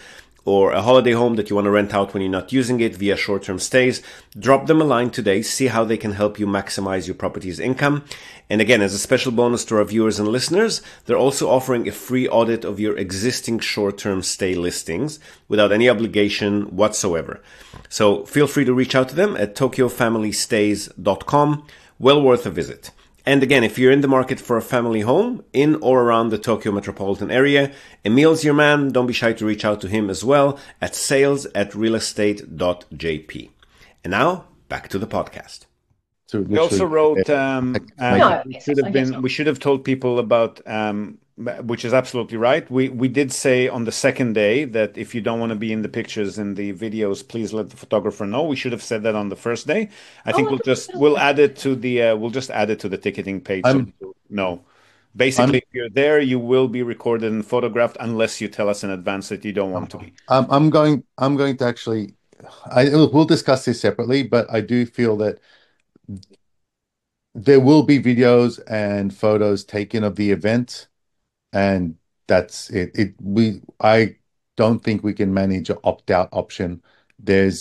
or a holiday home that you want to rent out when you're not using it via short-term stays, drop them a line today, see how they can help you maximize your property's income. And again, as a special bonus to our viewers and listeners, they're also offering a free audit of your existing short-term stay listings without any obligation whatsoever. So feel free to reach out to them at tokyofamilystays.com. Well worth a visit. And again, if you're in the market for a family home in or around the Tokyo metropolitan area, Emil's your man. Don't be shy to reach out to him as well at sales@realestate.jp. And now back to the podcast. So We also wrote, No, we should have told people about, which is absolutely right. We did say on the second day that if you don't want to be in the pictures and the videos, please let the photographer know. We should have said that on the first day. I think we'll add it to the we'll just add it to the ticketing page. No. Basically, if you're there, you will be recorded and photographed unless you tell us in advance that you don't want to be. I'm going to actually we'll discuss this separately, but I do feel that there will be videos and photos taken of the event, and that's it. I don't think we can manage an opt-out option. We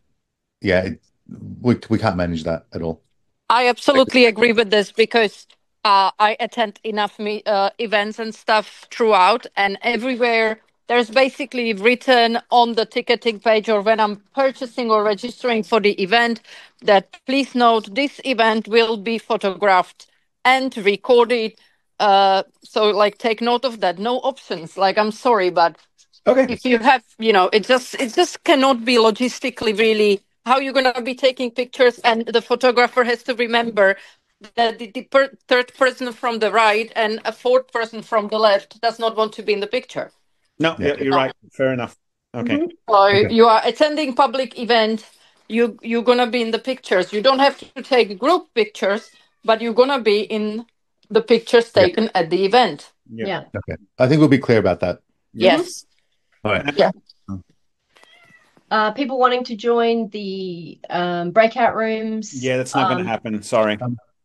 can't manage that at all. I absolutely agree with this because I attend enough events and stuff throughout, and everywhere there's basically written on the ticketing page or when I'm purchasing or registering for the event that please note this event will be photographed and recorded. So like take note of that. No options. Like I'm sorry, but if you have, it just cannot be logistically really how you're going to be taking pictures, and the photographer has to remember that the third person from the right and a fourth person from the left does not want to be in the picture. No, you're right. Fair enough. Okay. So you are attending public event. You're gonna be in the pictures. You don't have to take group pictures, but you're gonna be in the pictures taken at the event. Yeah. Okay. I think we'll be clear about that. Yes. All right. Yeah. People wanting to join the breakout rooms. Yeah, that's not going to happen. Sorry.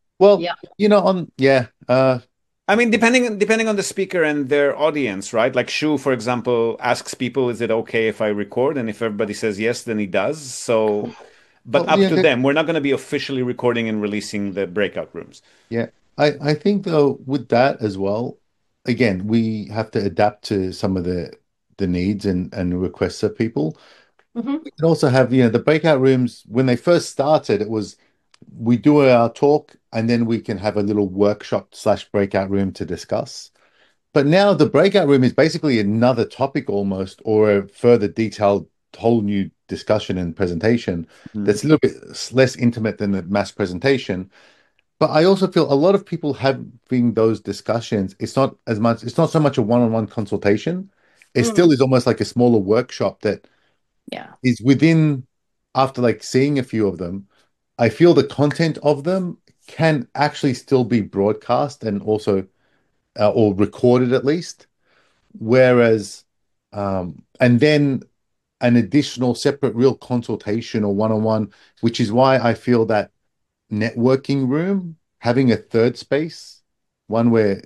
I mean, depending on the speaker and their audience, right? Like Shu, for example, asks people, "Is it okay if I record?" And if everybody says yes, then he does. So, but up to them. We're not going to be officially recording and releasing the breakout rooms. Yeah, I think though with that as well, again, we have to adapt to some of the needs and requests of people. Mm-hmm. We can also have, the breakout rooms. When they first started, it was we do our talk and then we can have a little workshop / breakout room to discuss. But now the breakout room is basically another topic almost, or a further detailed whole new discussion and presentation that's a little bit less intimate than the mass presentation. But I also feel a lot of people having those discussions, it's not so much a one-on-one consultation. It still is almost like a smaller workshop that is within, after like seeing a few of them, I feel the content of them can actually still be broadcast and also or recorded at least. Whereas, and then an additional separate real consultation or one-on-one, which is why I feel that networking room, having a third space, one where,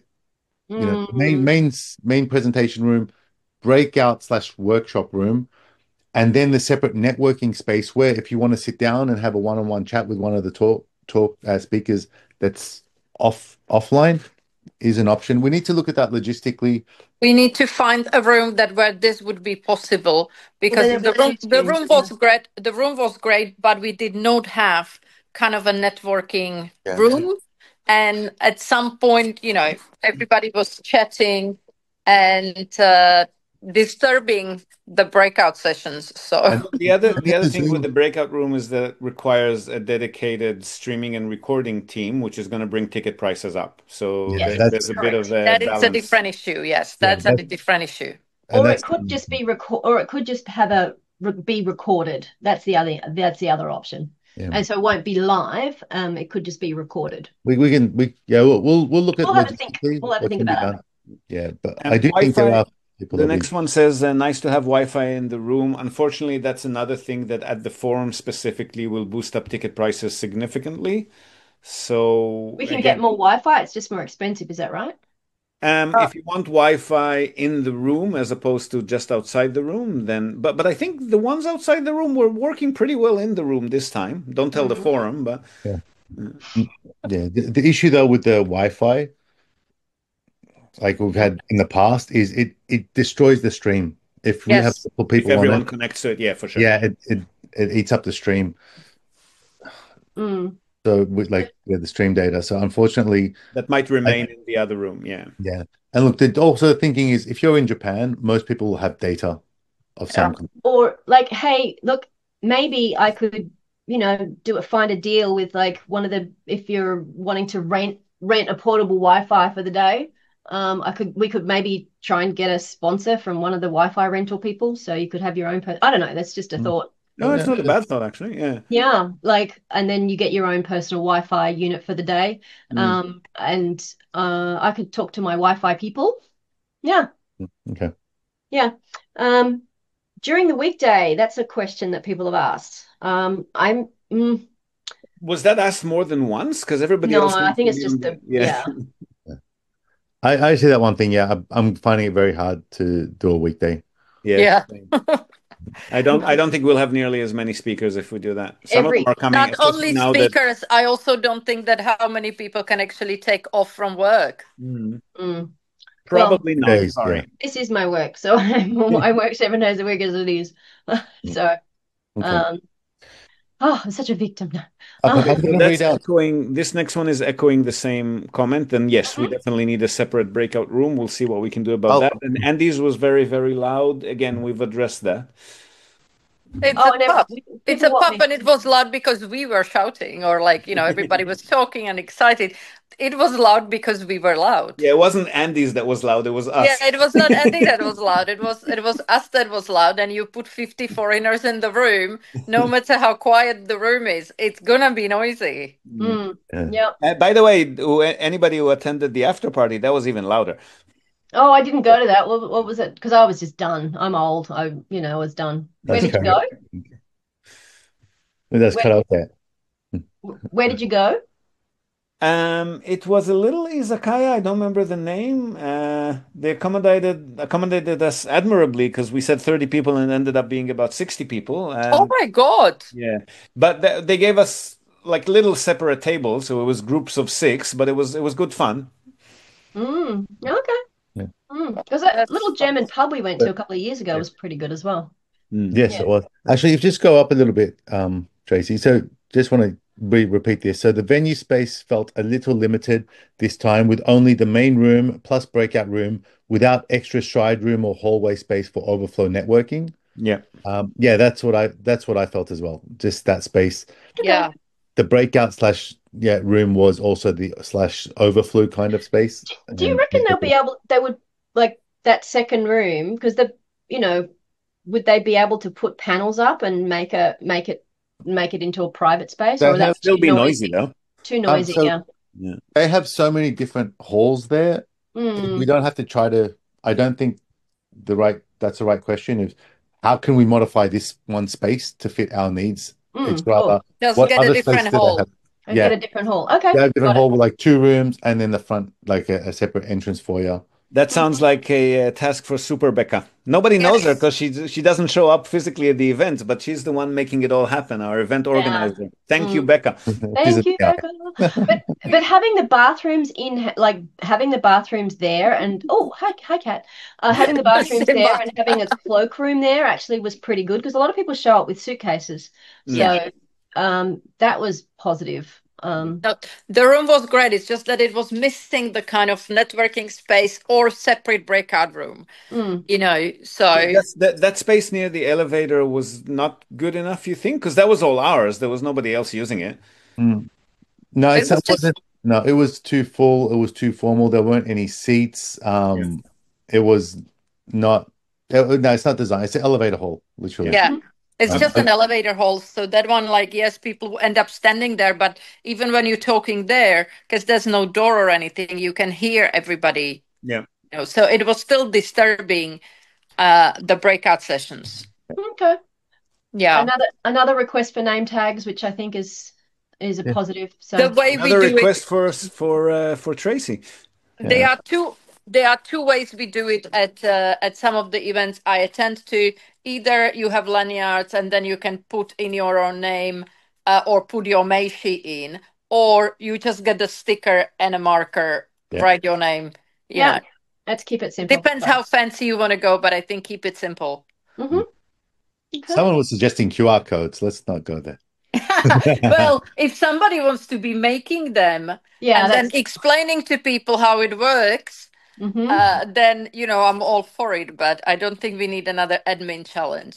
main presentation room, breakout / workshop room, and then the separate networking space where if you want to sit down and have a one-on-one chat with one of the talk speakers that's offline is an option. We need to look at that logistically. We need to find a room where this would be possible, because the room was great. The room was great, but we did not have kind of a networking room. And at some point, everybody was chatting and disturbing the breakout sessions. So the other thing with the breakout room is that it requires a dedicated streaming and recording team, which is going to bring ticket prices up. So there's a bit of a that balance. is a different issue. Yes, that's a different issue. Or it could just be or it could just be recorded. That's the other option. Yeah. And so it won't be live. It could just be recorded. We'll look at. We'll have to think about it. Yeah, but I do think there are. The next one says, nice to have Wi-Fi in the room. Unfortunately, that's another thing that at the forum specifically will boost up ticket prices significantly. So we can get more Wi-Fi. It's just more expensive. Is that right? If you want Wi-Fi in the room as opposed to just outside the room, then but I think the ones outside the room were working pretty well in the room this time. Don't tell the forum, but Yeah. Yeah. The issue though with the Wi-Fi, like we've had in the past, is it destroys the stream. If we have Yes. multiple if people on everyone it, connects to it, yeah, for sure. yeah, it eats up the stream. Mm. So with like the stream data. So unfortunately, That might remain in the other room, yeah. yeah. And look, also the thinking is if you're in Japan, most people will have data of some kind. Or like, hey, look, maybe I could, find a deal with like one of the, if you're wanting to rent a portable Wi-Fi for the day, we could maybe try and get a sponsor from one of the Wi-Fi rental people, so you could have your own. I don't know. That's just a thought. No, it's not a bad thought, actually. Yeah. Yeah, like, and then you get your own personal Wi-Fi unit for the day. And I could talk to my Wi-Fi people. Yeah. Okay. Yeah. During the weekday, that's a question that people have asked. Was that asked more than once? Because everybody No, else I seems think to it's be just yeah. I see that one thing. Yeah, I'm finding it very hard to do a weekday. Yeah. I don't think we'll have nearly as many speakers if we do that. Some of them are coming. Not only speakers, I also don't think that how many people can actually take off from work. Probably not. Days, Sorry. yeah. This is my work, so I work 7 days a week as it is. So, Okay. I'm such a victim now. I'm going to read out. This next one is echoing the same comment. And yes, we definitely need a separate breakout room. We'll see what we can do about that. And Andy's was very, very loud. Again, we've addressed that. It's a pub. It's a pub, and it was loud because we were shouting, or like, everybody was talking and excited. It was loud because we were loud. Yeah, it wasn't Andy's that was loud. It was us. Yeah, it was not Andy that was loud. It was us that was loud. And you put 50 foreigners in the room, no matter how quiet the room is, it's gonna be noisy. Yeah. By the way, anybody who attended the after party, that was even louder. Oh, I didn't go to that. What was it? Because I was just done. I'm old. I was done. Where did you go? That's cut out there. Where did you go? It was a little izakaya. I don't remember the name. They accommodated us admirably because we said 30 people and it ended up being about 60 people. Oh my God. Yeah. But they gave us like little separate tables, so it was groups of 6, but it was good fun. Okay. Because that little German pub we went to a couple of years ago was pretty good as well. Yes, it was. Actually, if you just go up a little bit, Tracy. So just want to repeat this. So the venue space felt a little limited this time with only the main room plus breakout room without extra stride room or hallway space for overflow networking. Yeah. Yeah, that's what I felt as well. Just that space. Yeah. The breakout / room was also the / overflow kind of space. Do you reckon they would like that second room because would they be able to put panels up and make it into a private space, or would that still be noisy though? Too noisy, yeah. They have so many different halls there. We don't have to try to. I don't think that's the right question. Is how can we modify this one space to fit our needs? It's rather just what get other a different space do they hall. have? Get a different hall. Okay. They have a different hall with like 2 rooms and then the front like a separate entrance foyer. That sounds like a task for Super Becca. Nobody knows her because she doesn't show up physically at the event, but she's the one making it all happen, our event organizer. Thank you, Becca. Thank you, Becca. But having the bathrooms there and hi Kat. Having the bathrooms there and having a cloakroom there actually was pretty good because a lot of people show up with suitcases. So that was positive. No, the room was great. It's just that it was missing the kind of networking space or separate breakout room. So that space near the elevator was not good enough, you think? Because that was all ours. There was nobody else using it. No, it was too full. It was too formal. There weren't any seats. It was not. No, it's not designed. It's an elevator hall, literally. Yeah. It's just an elevator hall. So that one, like, yes, people end up standing there. But even when you're talking there, because there's no door or anything, you can hear everybody. Yeah. So it was still disturbing the breakout sessions. Okay. Yeah. Another request for name tags, which I think is a positive. So the way another request for Tracy. They are there are two ways we do it at some of the events I attend to. Either you have lanyards and then you can put in your own name or put your Meishi in, or you just get the sticker and a marker, write your name. Yeah, let's keep it simple. Depends how fancy you want to go, but I think keep it simple. Okay. Someone was suggesting QR codes. Let's not go there. Well, if somebody wants to be making them and then explaining to people how it works, then, you know, I'm all for it, but I don't think we need another admin challenge.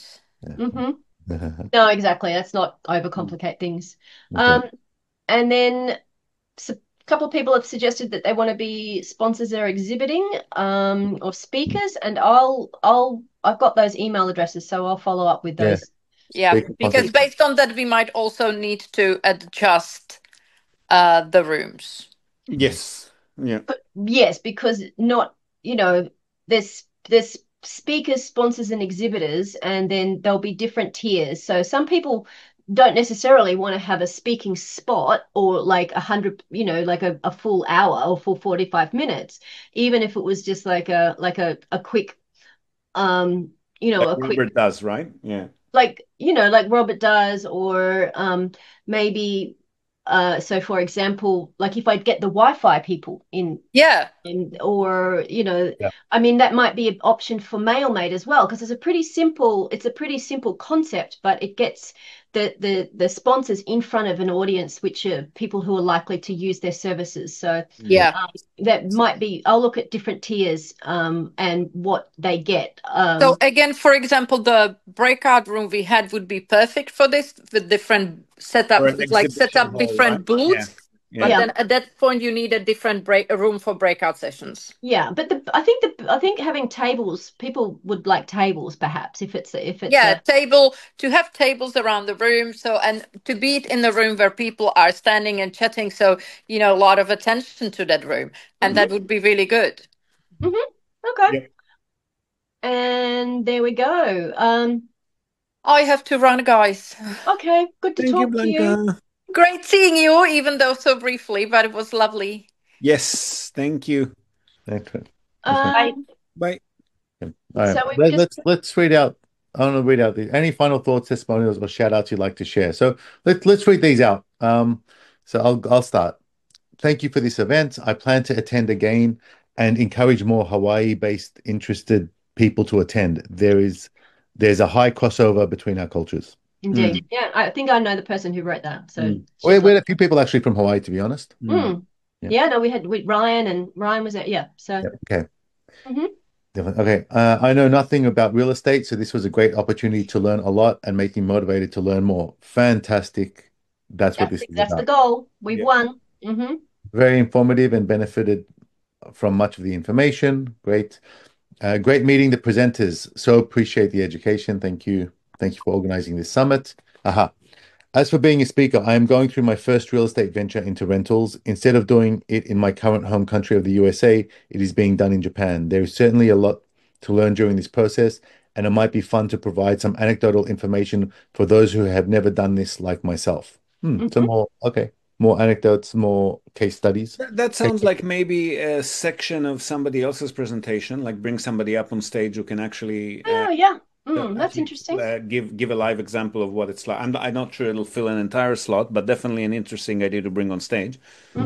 No, exactly. Let's not overcomplicate things. Okay. And then a couple of people have suggested that they want to be sponsors that are exhibiting or speakers, and I've got those email addresses, so I'll follow up with those. Yeah, because based on that, we might also need to adjust the rooms. Yes. Yeah. But yes, because not, you know, there's speakers, sponsors, and exhibitors, and then there'll be different tiers. So some people don't necessarily want to have a speaking spot or like 100, you know, like a full hour or full 45 minutes, even if it was just like a quick, you know, like Robert does, right? Yeah. Like, you know, like Robert does, or maybe so for example, like if I'd get the Wi-Fi people in, or, you know, I mean, that might be an option for MailMate as well, because it's a pretty simple concept, but it gets the sponsors in front of an audience, which are people who are likely to use their services. So that might be, I'll look at different tiers and what they get. So again, for example, the breakout room we had would be perfect for this, with different setup, like set up different booths. But then at that point, you need a different room for breakout sessions. Yeah, but I think having tables, people would like tables, perhaps if it's table, to have tables around the room. So, and to be it in the room where people are standing and chatting. So, you know, a lot of attention to that room, and that would be really good. Okay. Yeah. And there we go. I have to run, guys. Okay, good to talk to you. Great seeing you, even though so briefly, but it was lovely. Yes, thank you. Excellent. Bye. Bye. All right. So let's read out. I want to read out any final thoughts, testimonials, or shout outs you'd like to share. So let's read these out. So I'll start. Thank you for this event. I plan to attend again and encourage more Hawaii-based interested people to attend. There's a high crossover between our cultures. Indeed. Yeah, I think I know the person who wrote that. So we had a few people actually from Hawaii, to be honest. Yeah, no, we had Ryan, and Ryan was there. Yeah, so okay. Okay. I know nothing about real estate, so this was a great opportunity to learn a lot and make me motivated to learn more. Fantastic. That's what this is about. That's the goal. We've won. Very informative and benefited from much of the information. Great. Great meeting the presenters. So appreciate the education. Thank you. Thank you for organizing this summit. As for being a speaker, I am going through my first real estate venture into rentals. Instead of doing it in my current home country of the USA, it is being done in Japan. There is certainly a lot to learn during this process, and it might be fun to provide some anecdotal information for those who have never done this like myself. So more anecdotes, more case studies. That sounds like maybe a section of somebody else's presentation, like bring somebody up on stage who can actually... that's interesting. Give a live example of what it's like. I'm not sure it'll fill an entire slot, but definitely an interesting idea to bring on stage.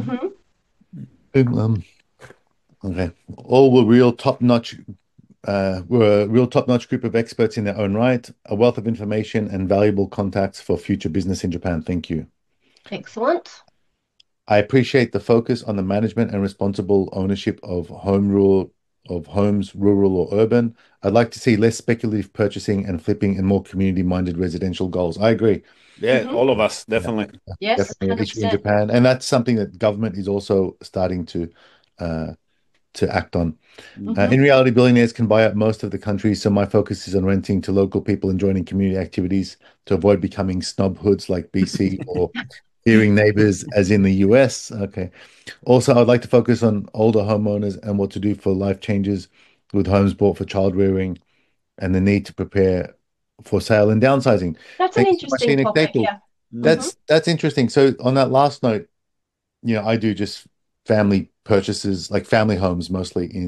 Okay. All were real top-notch. We're a real top-notch group of experts in their own right, a wealth of information and valuable contacts for future business in Japan. Thank you. Excellent. I appreciate the focus on the management and responsible ownership of homes, rural or urban. I'd like to see less speculative purchasing and flipping and more community-minded residential goals. I agree. Yeah, all of us, definitely. Yes, definitely an issue in Japan, and that's something that government is also starting to act on. In reality, billionaires can buy up most of the country, so my focus is on renting to local people and joining community activities to avoid becoming snob hoods like BC or hearing neighbors as in the US. Okay. Also, I'd like to focus on older homeowners and what to do for life changes with homes bought for child rearing and the need to prepare for sale and downsizing. That's an interesting topic. Yeah. That's interesting. So on that last note, I do just family purchases, like family homes mostly in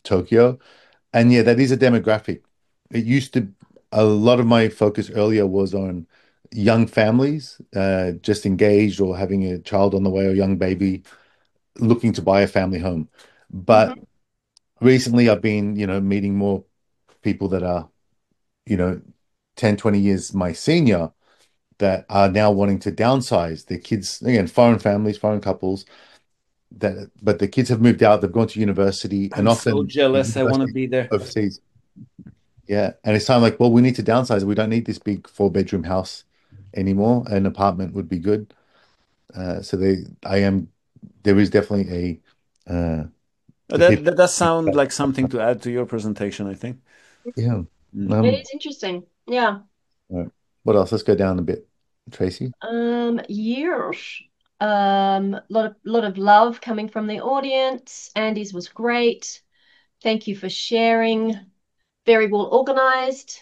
Tokyo. And yeah, that is a demographic. A lot of my focus earlier was on young families, just engaged or having a child on the way or young baby looking to buy a family home. But recently I've been, meeting more people that are, 10, 20 years my senior that are now wanting to downsize their kids, again, foreign families, foreign couples but the kids have moved out, they've gone to university and I'm so often jealous. I want to be there. overseas. Yeah. And it's time like, well, we need to downsize. We don't need this big 4-bedroom house anymore. An apartment would be good. So there is definitely That does sound like something to add to your presentation, I think. yeah. It is interesting. Yeah. Right. What else? Let's go down a bit. Tracy? Years. Lot of love coming from the audience. Andy's was great. Thank you for sharing. Very well organized.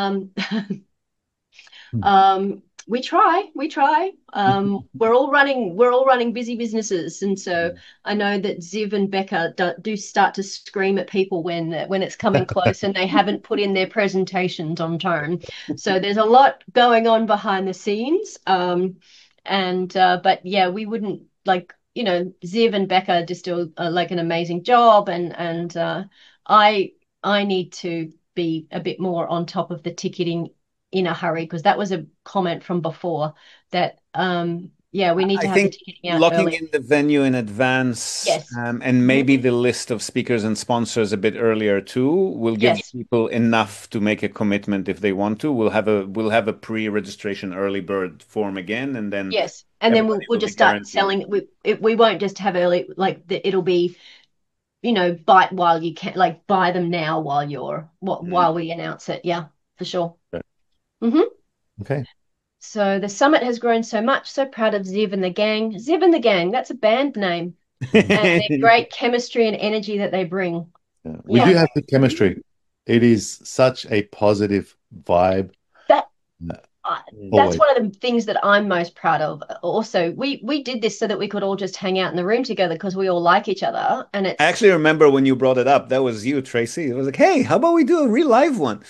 We try. We're all running busy businesses, and so I know that Ziv and Becca do start to scream at people when it's coming close and they haven't put in their presentations on time. So there's a lot going on behind the scenes. But yeah, we wouldn't Ziv and Becca just do like an amazing job, and I need to be a bit more on top of the ticketing in a hurry, because that was a comment from before that we need to have the ticketing out locking early. in the venue in advance, yes. And maybe the list of speakers and sponsors a bit earlier too will give people enough to make a commitment if they want to. We'll have a pre-registration early bird form again, and then and then we'll just start selling. We won't just have early, it'll be bite while you can, like buy them now while we announce it. Yeah, for sure. Okay. So the summit has grown so much. So proud of Ziv and the gang. Ziv and the gang, that's a band name. And their great chemistry and energy that they bring. Yeah. We do have good chemistry. It is such a positive vibe. That's one of the things that I'm most proud of. Also, we did this so that we could all just hang out in the room together because we all like each other. And I actually remember when you brought it up. That was you, Tracy. It was like, hey, how about we do a real live one?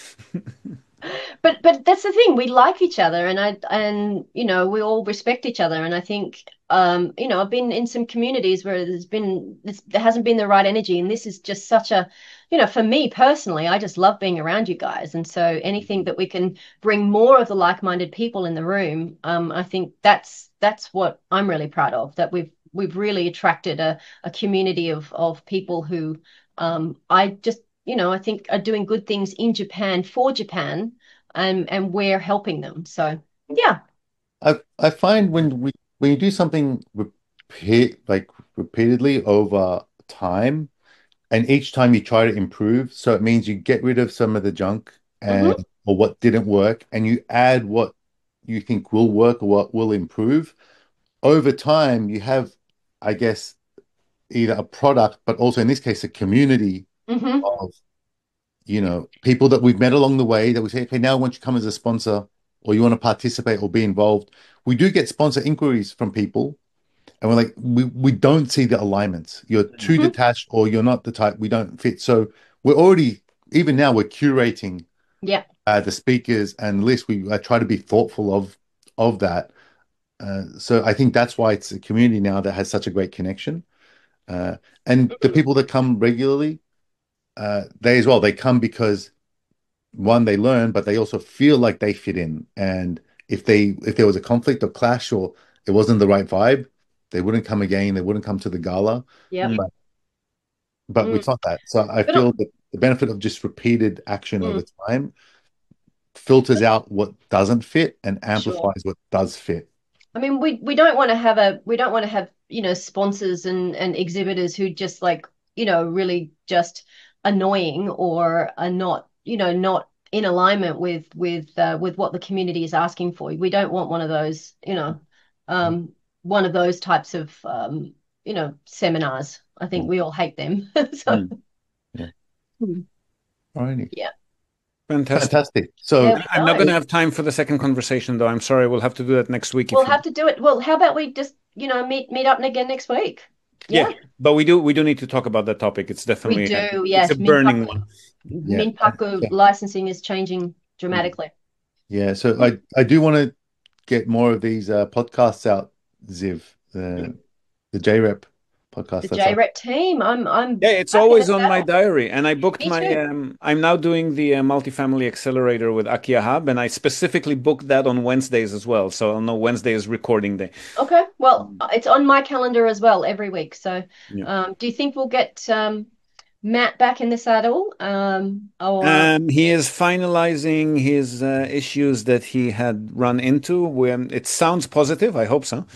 But that's the thing, we like each other, and we all respect each other, and I think I've been in some communities where there hasn't been the right energy, and this is just such a for me personally, I just love being around you guys, and so anything that we can bring more of the like-minded people in the room, I think that's what I'm really proud of, that we've really attracted a community of people who I just I think are doing good things in Japan for Japan, and we're helping them. So yeah. I find when you do something repeatedly over time, and each time you try to improve, so it means you get rid of some of the junk or what didn't work, and you add what you think will work or what will improve. Over time, you have, I guess, either a product, but also in this case, a community of people that we've met along the way that we say, okay, now I want you to come as a sponsor, or you want to participate or be involved. We do get sponsor inquiries from people, and we're like, we don't see the alignments. You're too detached, or you're not the type, we don't fit. So we're already, even now, we're curating the speakers and list. I try to be thoughtful of that. So I think that's why it's a community now that has such a great connection. And the people that come regularly, they come because one, they learn, but they also feel like they fit in. And if there was a conflict or clash or it wasn't the right vibe, they wouldn't come again. They wouldn't come to the gala. Yeah. But it's not that. So I feel that the benefit of just repeated action over time filters out what doesn't fit and amplifies what does fit. I mean, we don't want to have sponsors and exhibitors who just really just annoying or are not in alignment with what the community is asking for. We don't want one of those types of seminars. I think we all hate them. So Alrighty. Yeah. Fantastic. So I'm not going to have time for the second conversation, though. I'm sorry. We'll have to do that next week. We'll have to do it. Well, how about we just meet up again next week? Yeah, but we do need to talk about that topic. It's definitely yes. it's a burning one. Minpaku licensing is changing dramatically. Yeah, so I do want to get more of these podcasts out, Ziv, the JREP podcast. The JREP team. It's always on my diary, and I booked I'm now doing the multifamily accelerator with Akia Hub, and I specifically booked that on Wednesdays as well. So I'll know Wednesday is recording day. Okay, well, it's on my calendar as well every week. So, do you think we'll get Matt back in the saddle? He is finalizing his issues that he had run into. It sounds positive. I hope so.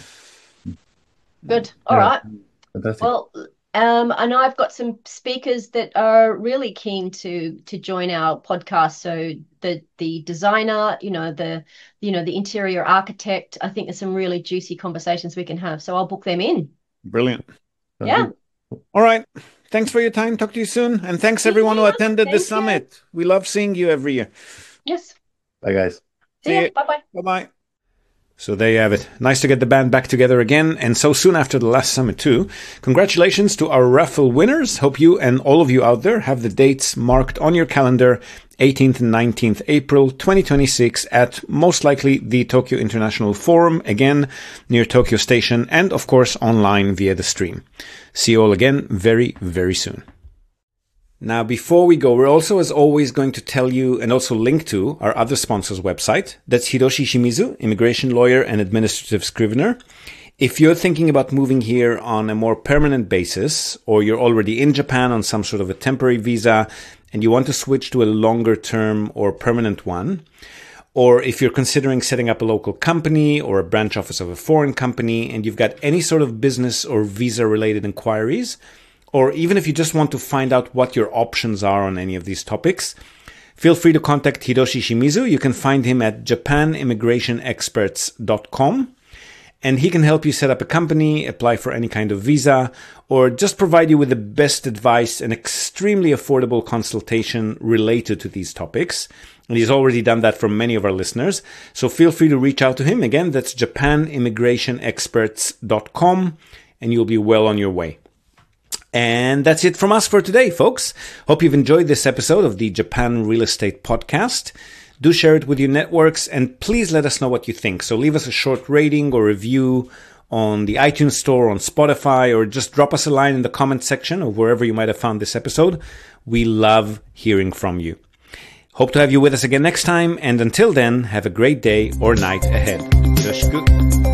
Good. All right. Fantastic. Well, and I've got some speakers that are really keen to join our podcast. So the designer, the interior architect. I think there's some really juicy conversations we can have. So I'll book them in. Brilliant. Yeah. All right. Thanks for your time. Talk to you soon. And thanks everyone who attended the summit. We love seeing you every year. Yes. Bye, guys. See you. Bye-bye. Bye-bye. So there you have it. Nice to get the band back together again, and so soon after the last summit too. Congratulations to our raffle winners. Hope you and all of you out there have the dates marked on your calendar, 18th and 19th April 2026 at most likely the Tokyo International Forum, again near Tokyo Station, and of course online via the stream. See you all again very, very soon. Now, before we go, we're also, as always, going to tell you and also link to our other sponsor's website. That's Hiroshi Shimizu, immigration lawyer and administrative scrivener. If you're thinking about moving here on a more permanent basis, or you're already in Japan on some sort of a temporary visa and you want to switch to a longer term or permanent one, or if you're considering setting up a local company or a branch office of a foreign company and you've got any sort of business or visa related inquiries, or even if you just want to find out what your options are on any of these topics, feel free to contact Hiroshi Shimizu. You can find him at japanimmigrationexperts.com, and he can help you set up a company, apply for any kind of visa, or just provide you with the best advice and extremely affordable consultation related to these topics. And he's already done that for many of our listeners. So feel free to reach out to him. Again, that's japanimmigrationexperts.com, and you'll be well on your way. And that's it from us for today, folks. Hope you've enjoyed this episode of the Japan Real Estate Podcast. Do share it with your networks, and please let us know what you think. So leave us a short rating or review on the iTunes Store, on Spotify, or just drop us a line in the comment section of wherever you might have found this episode. We love hearing from you. Hope to have you with us again next time, and until then, have a great day or night ahead. Yoroshiku.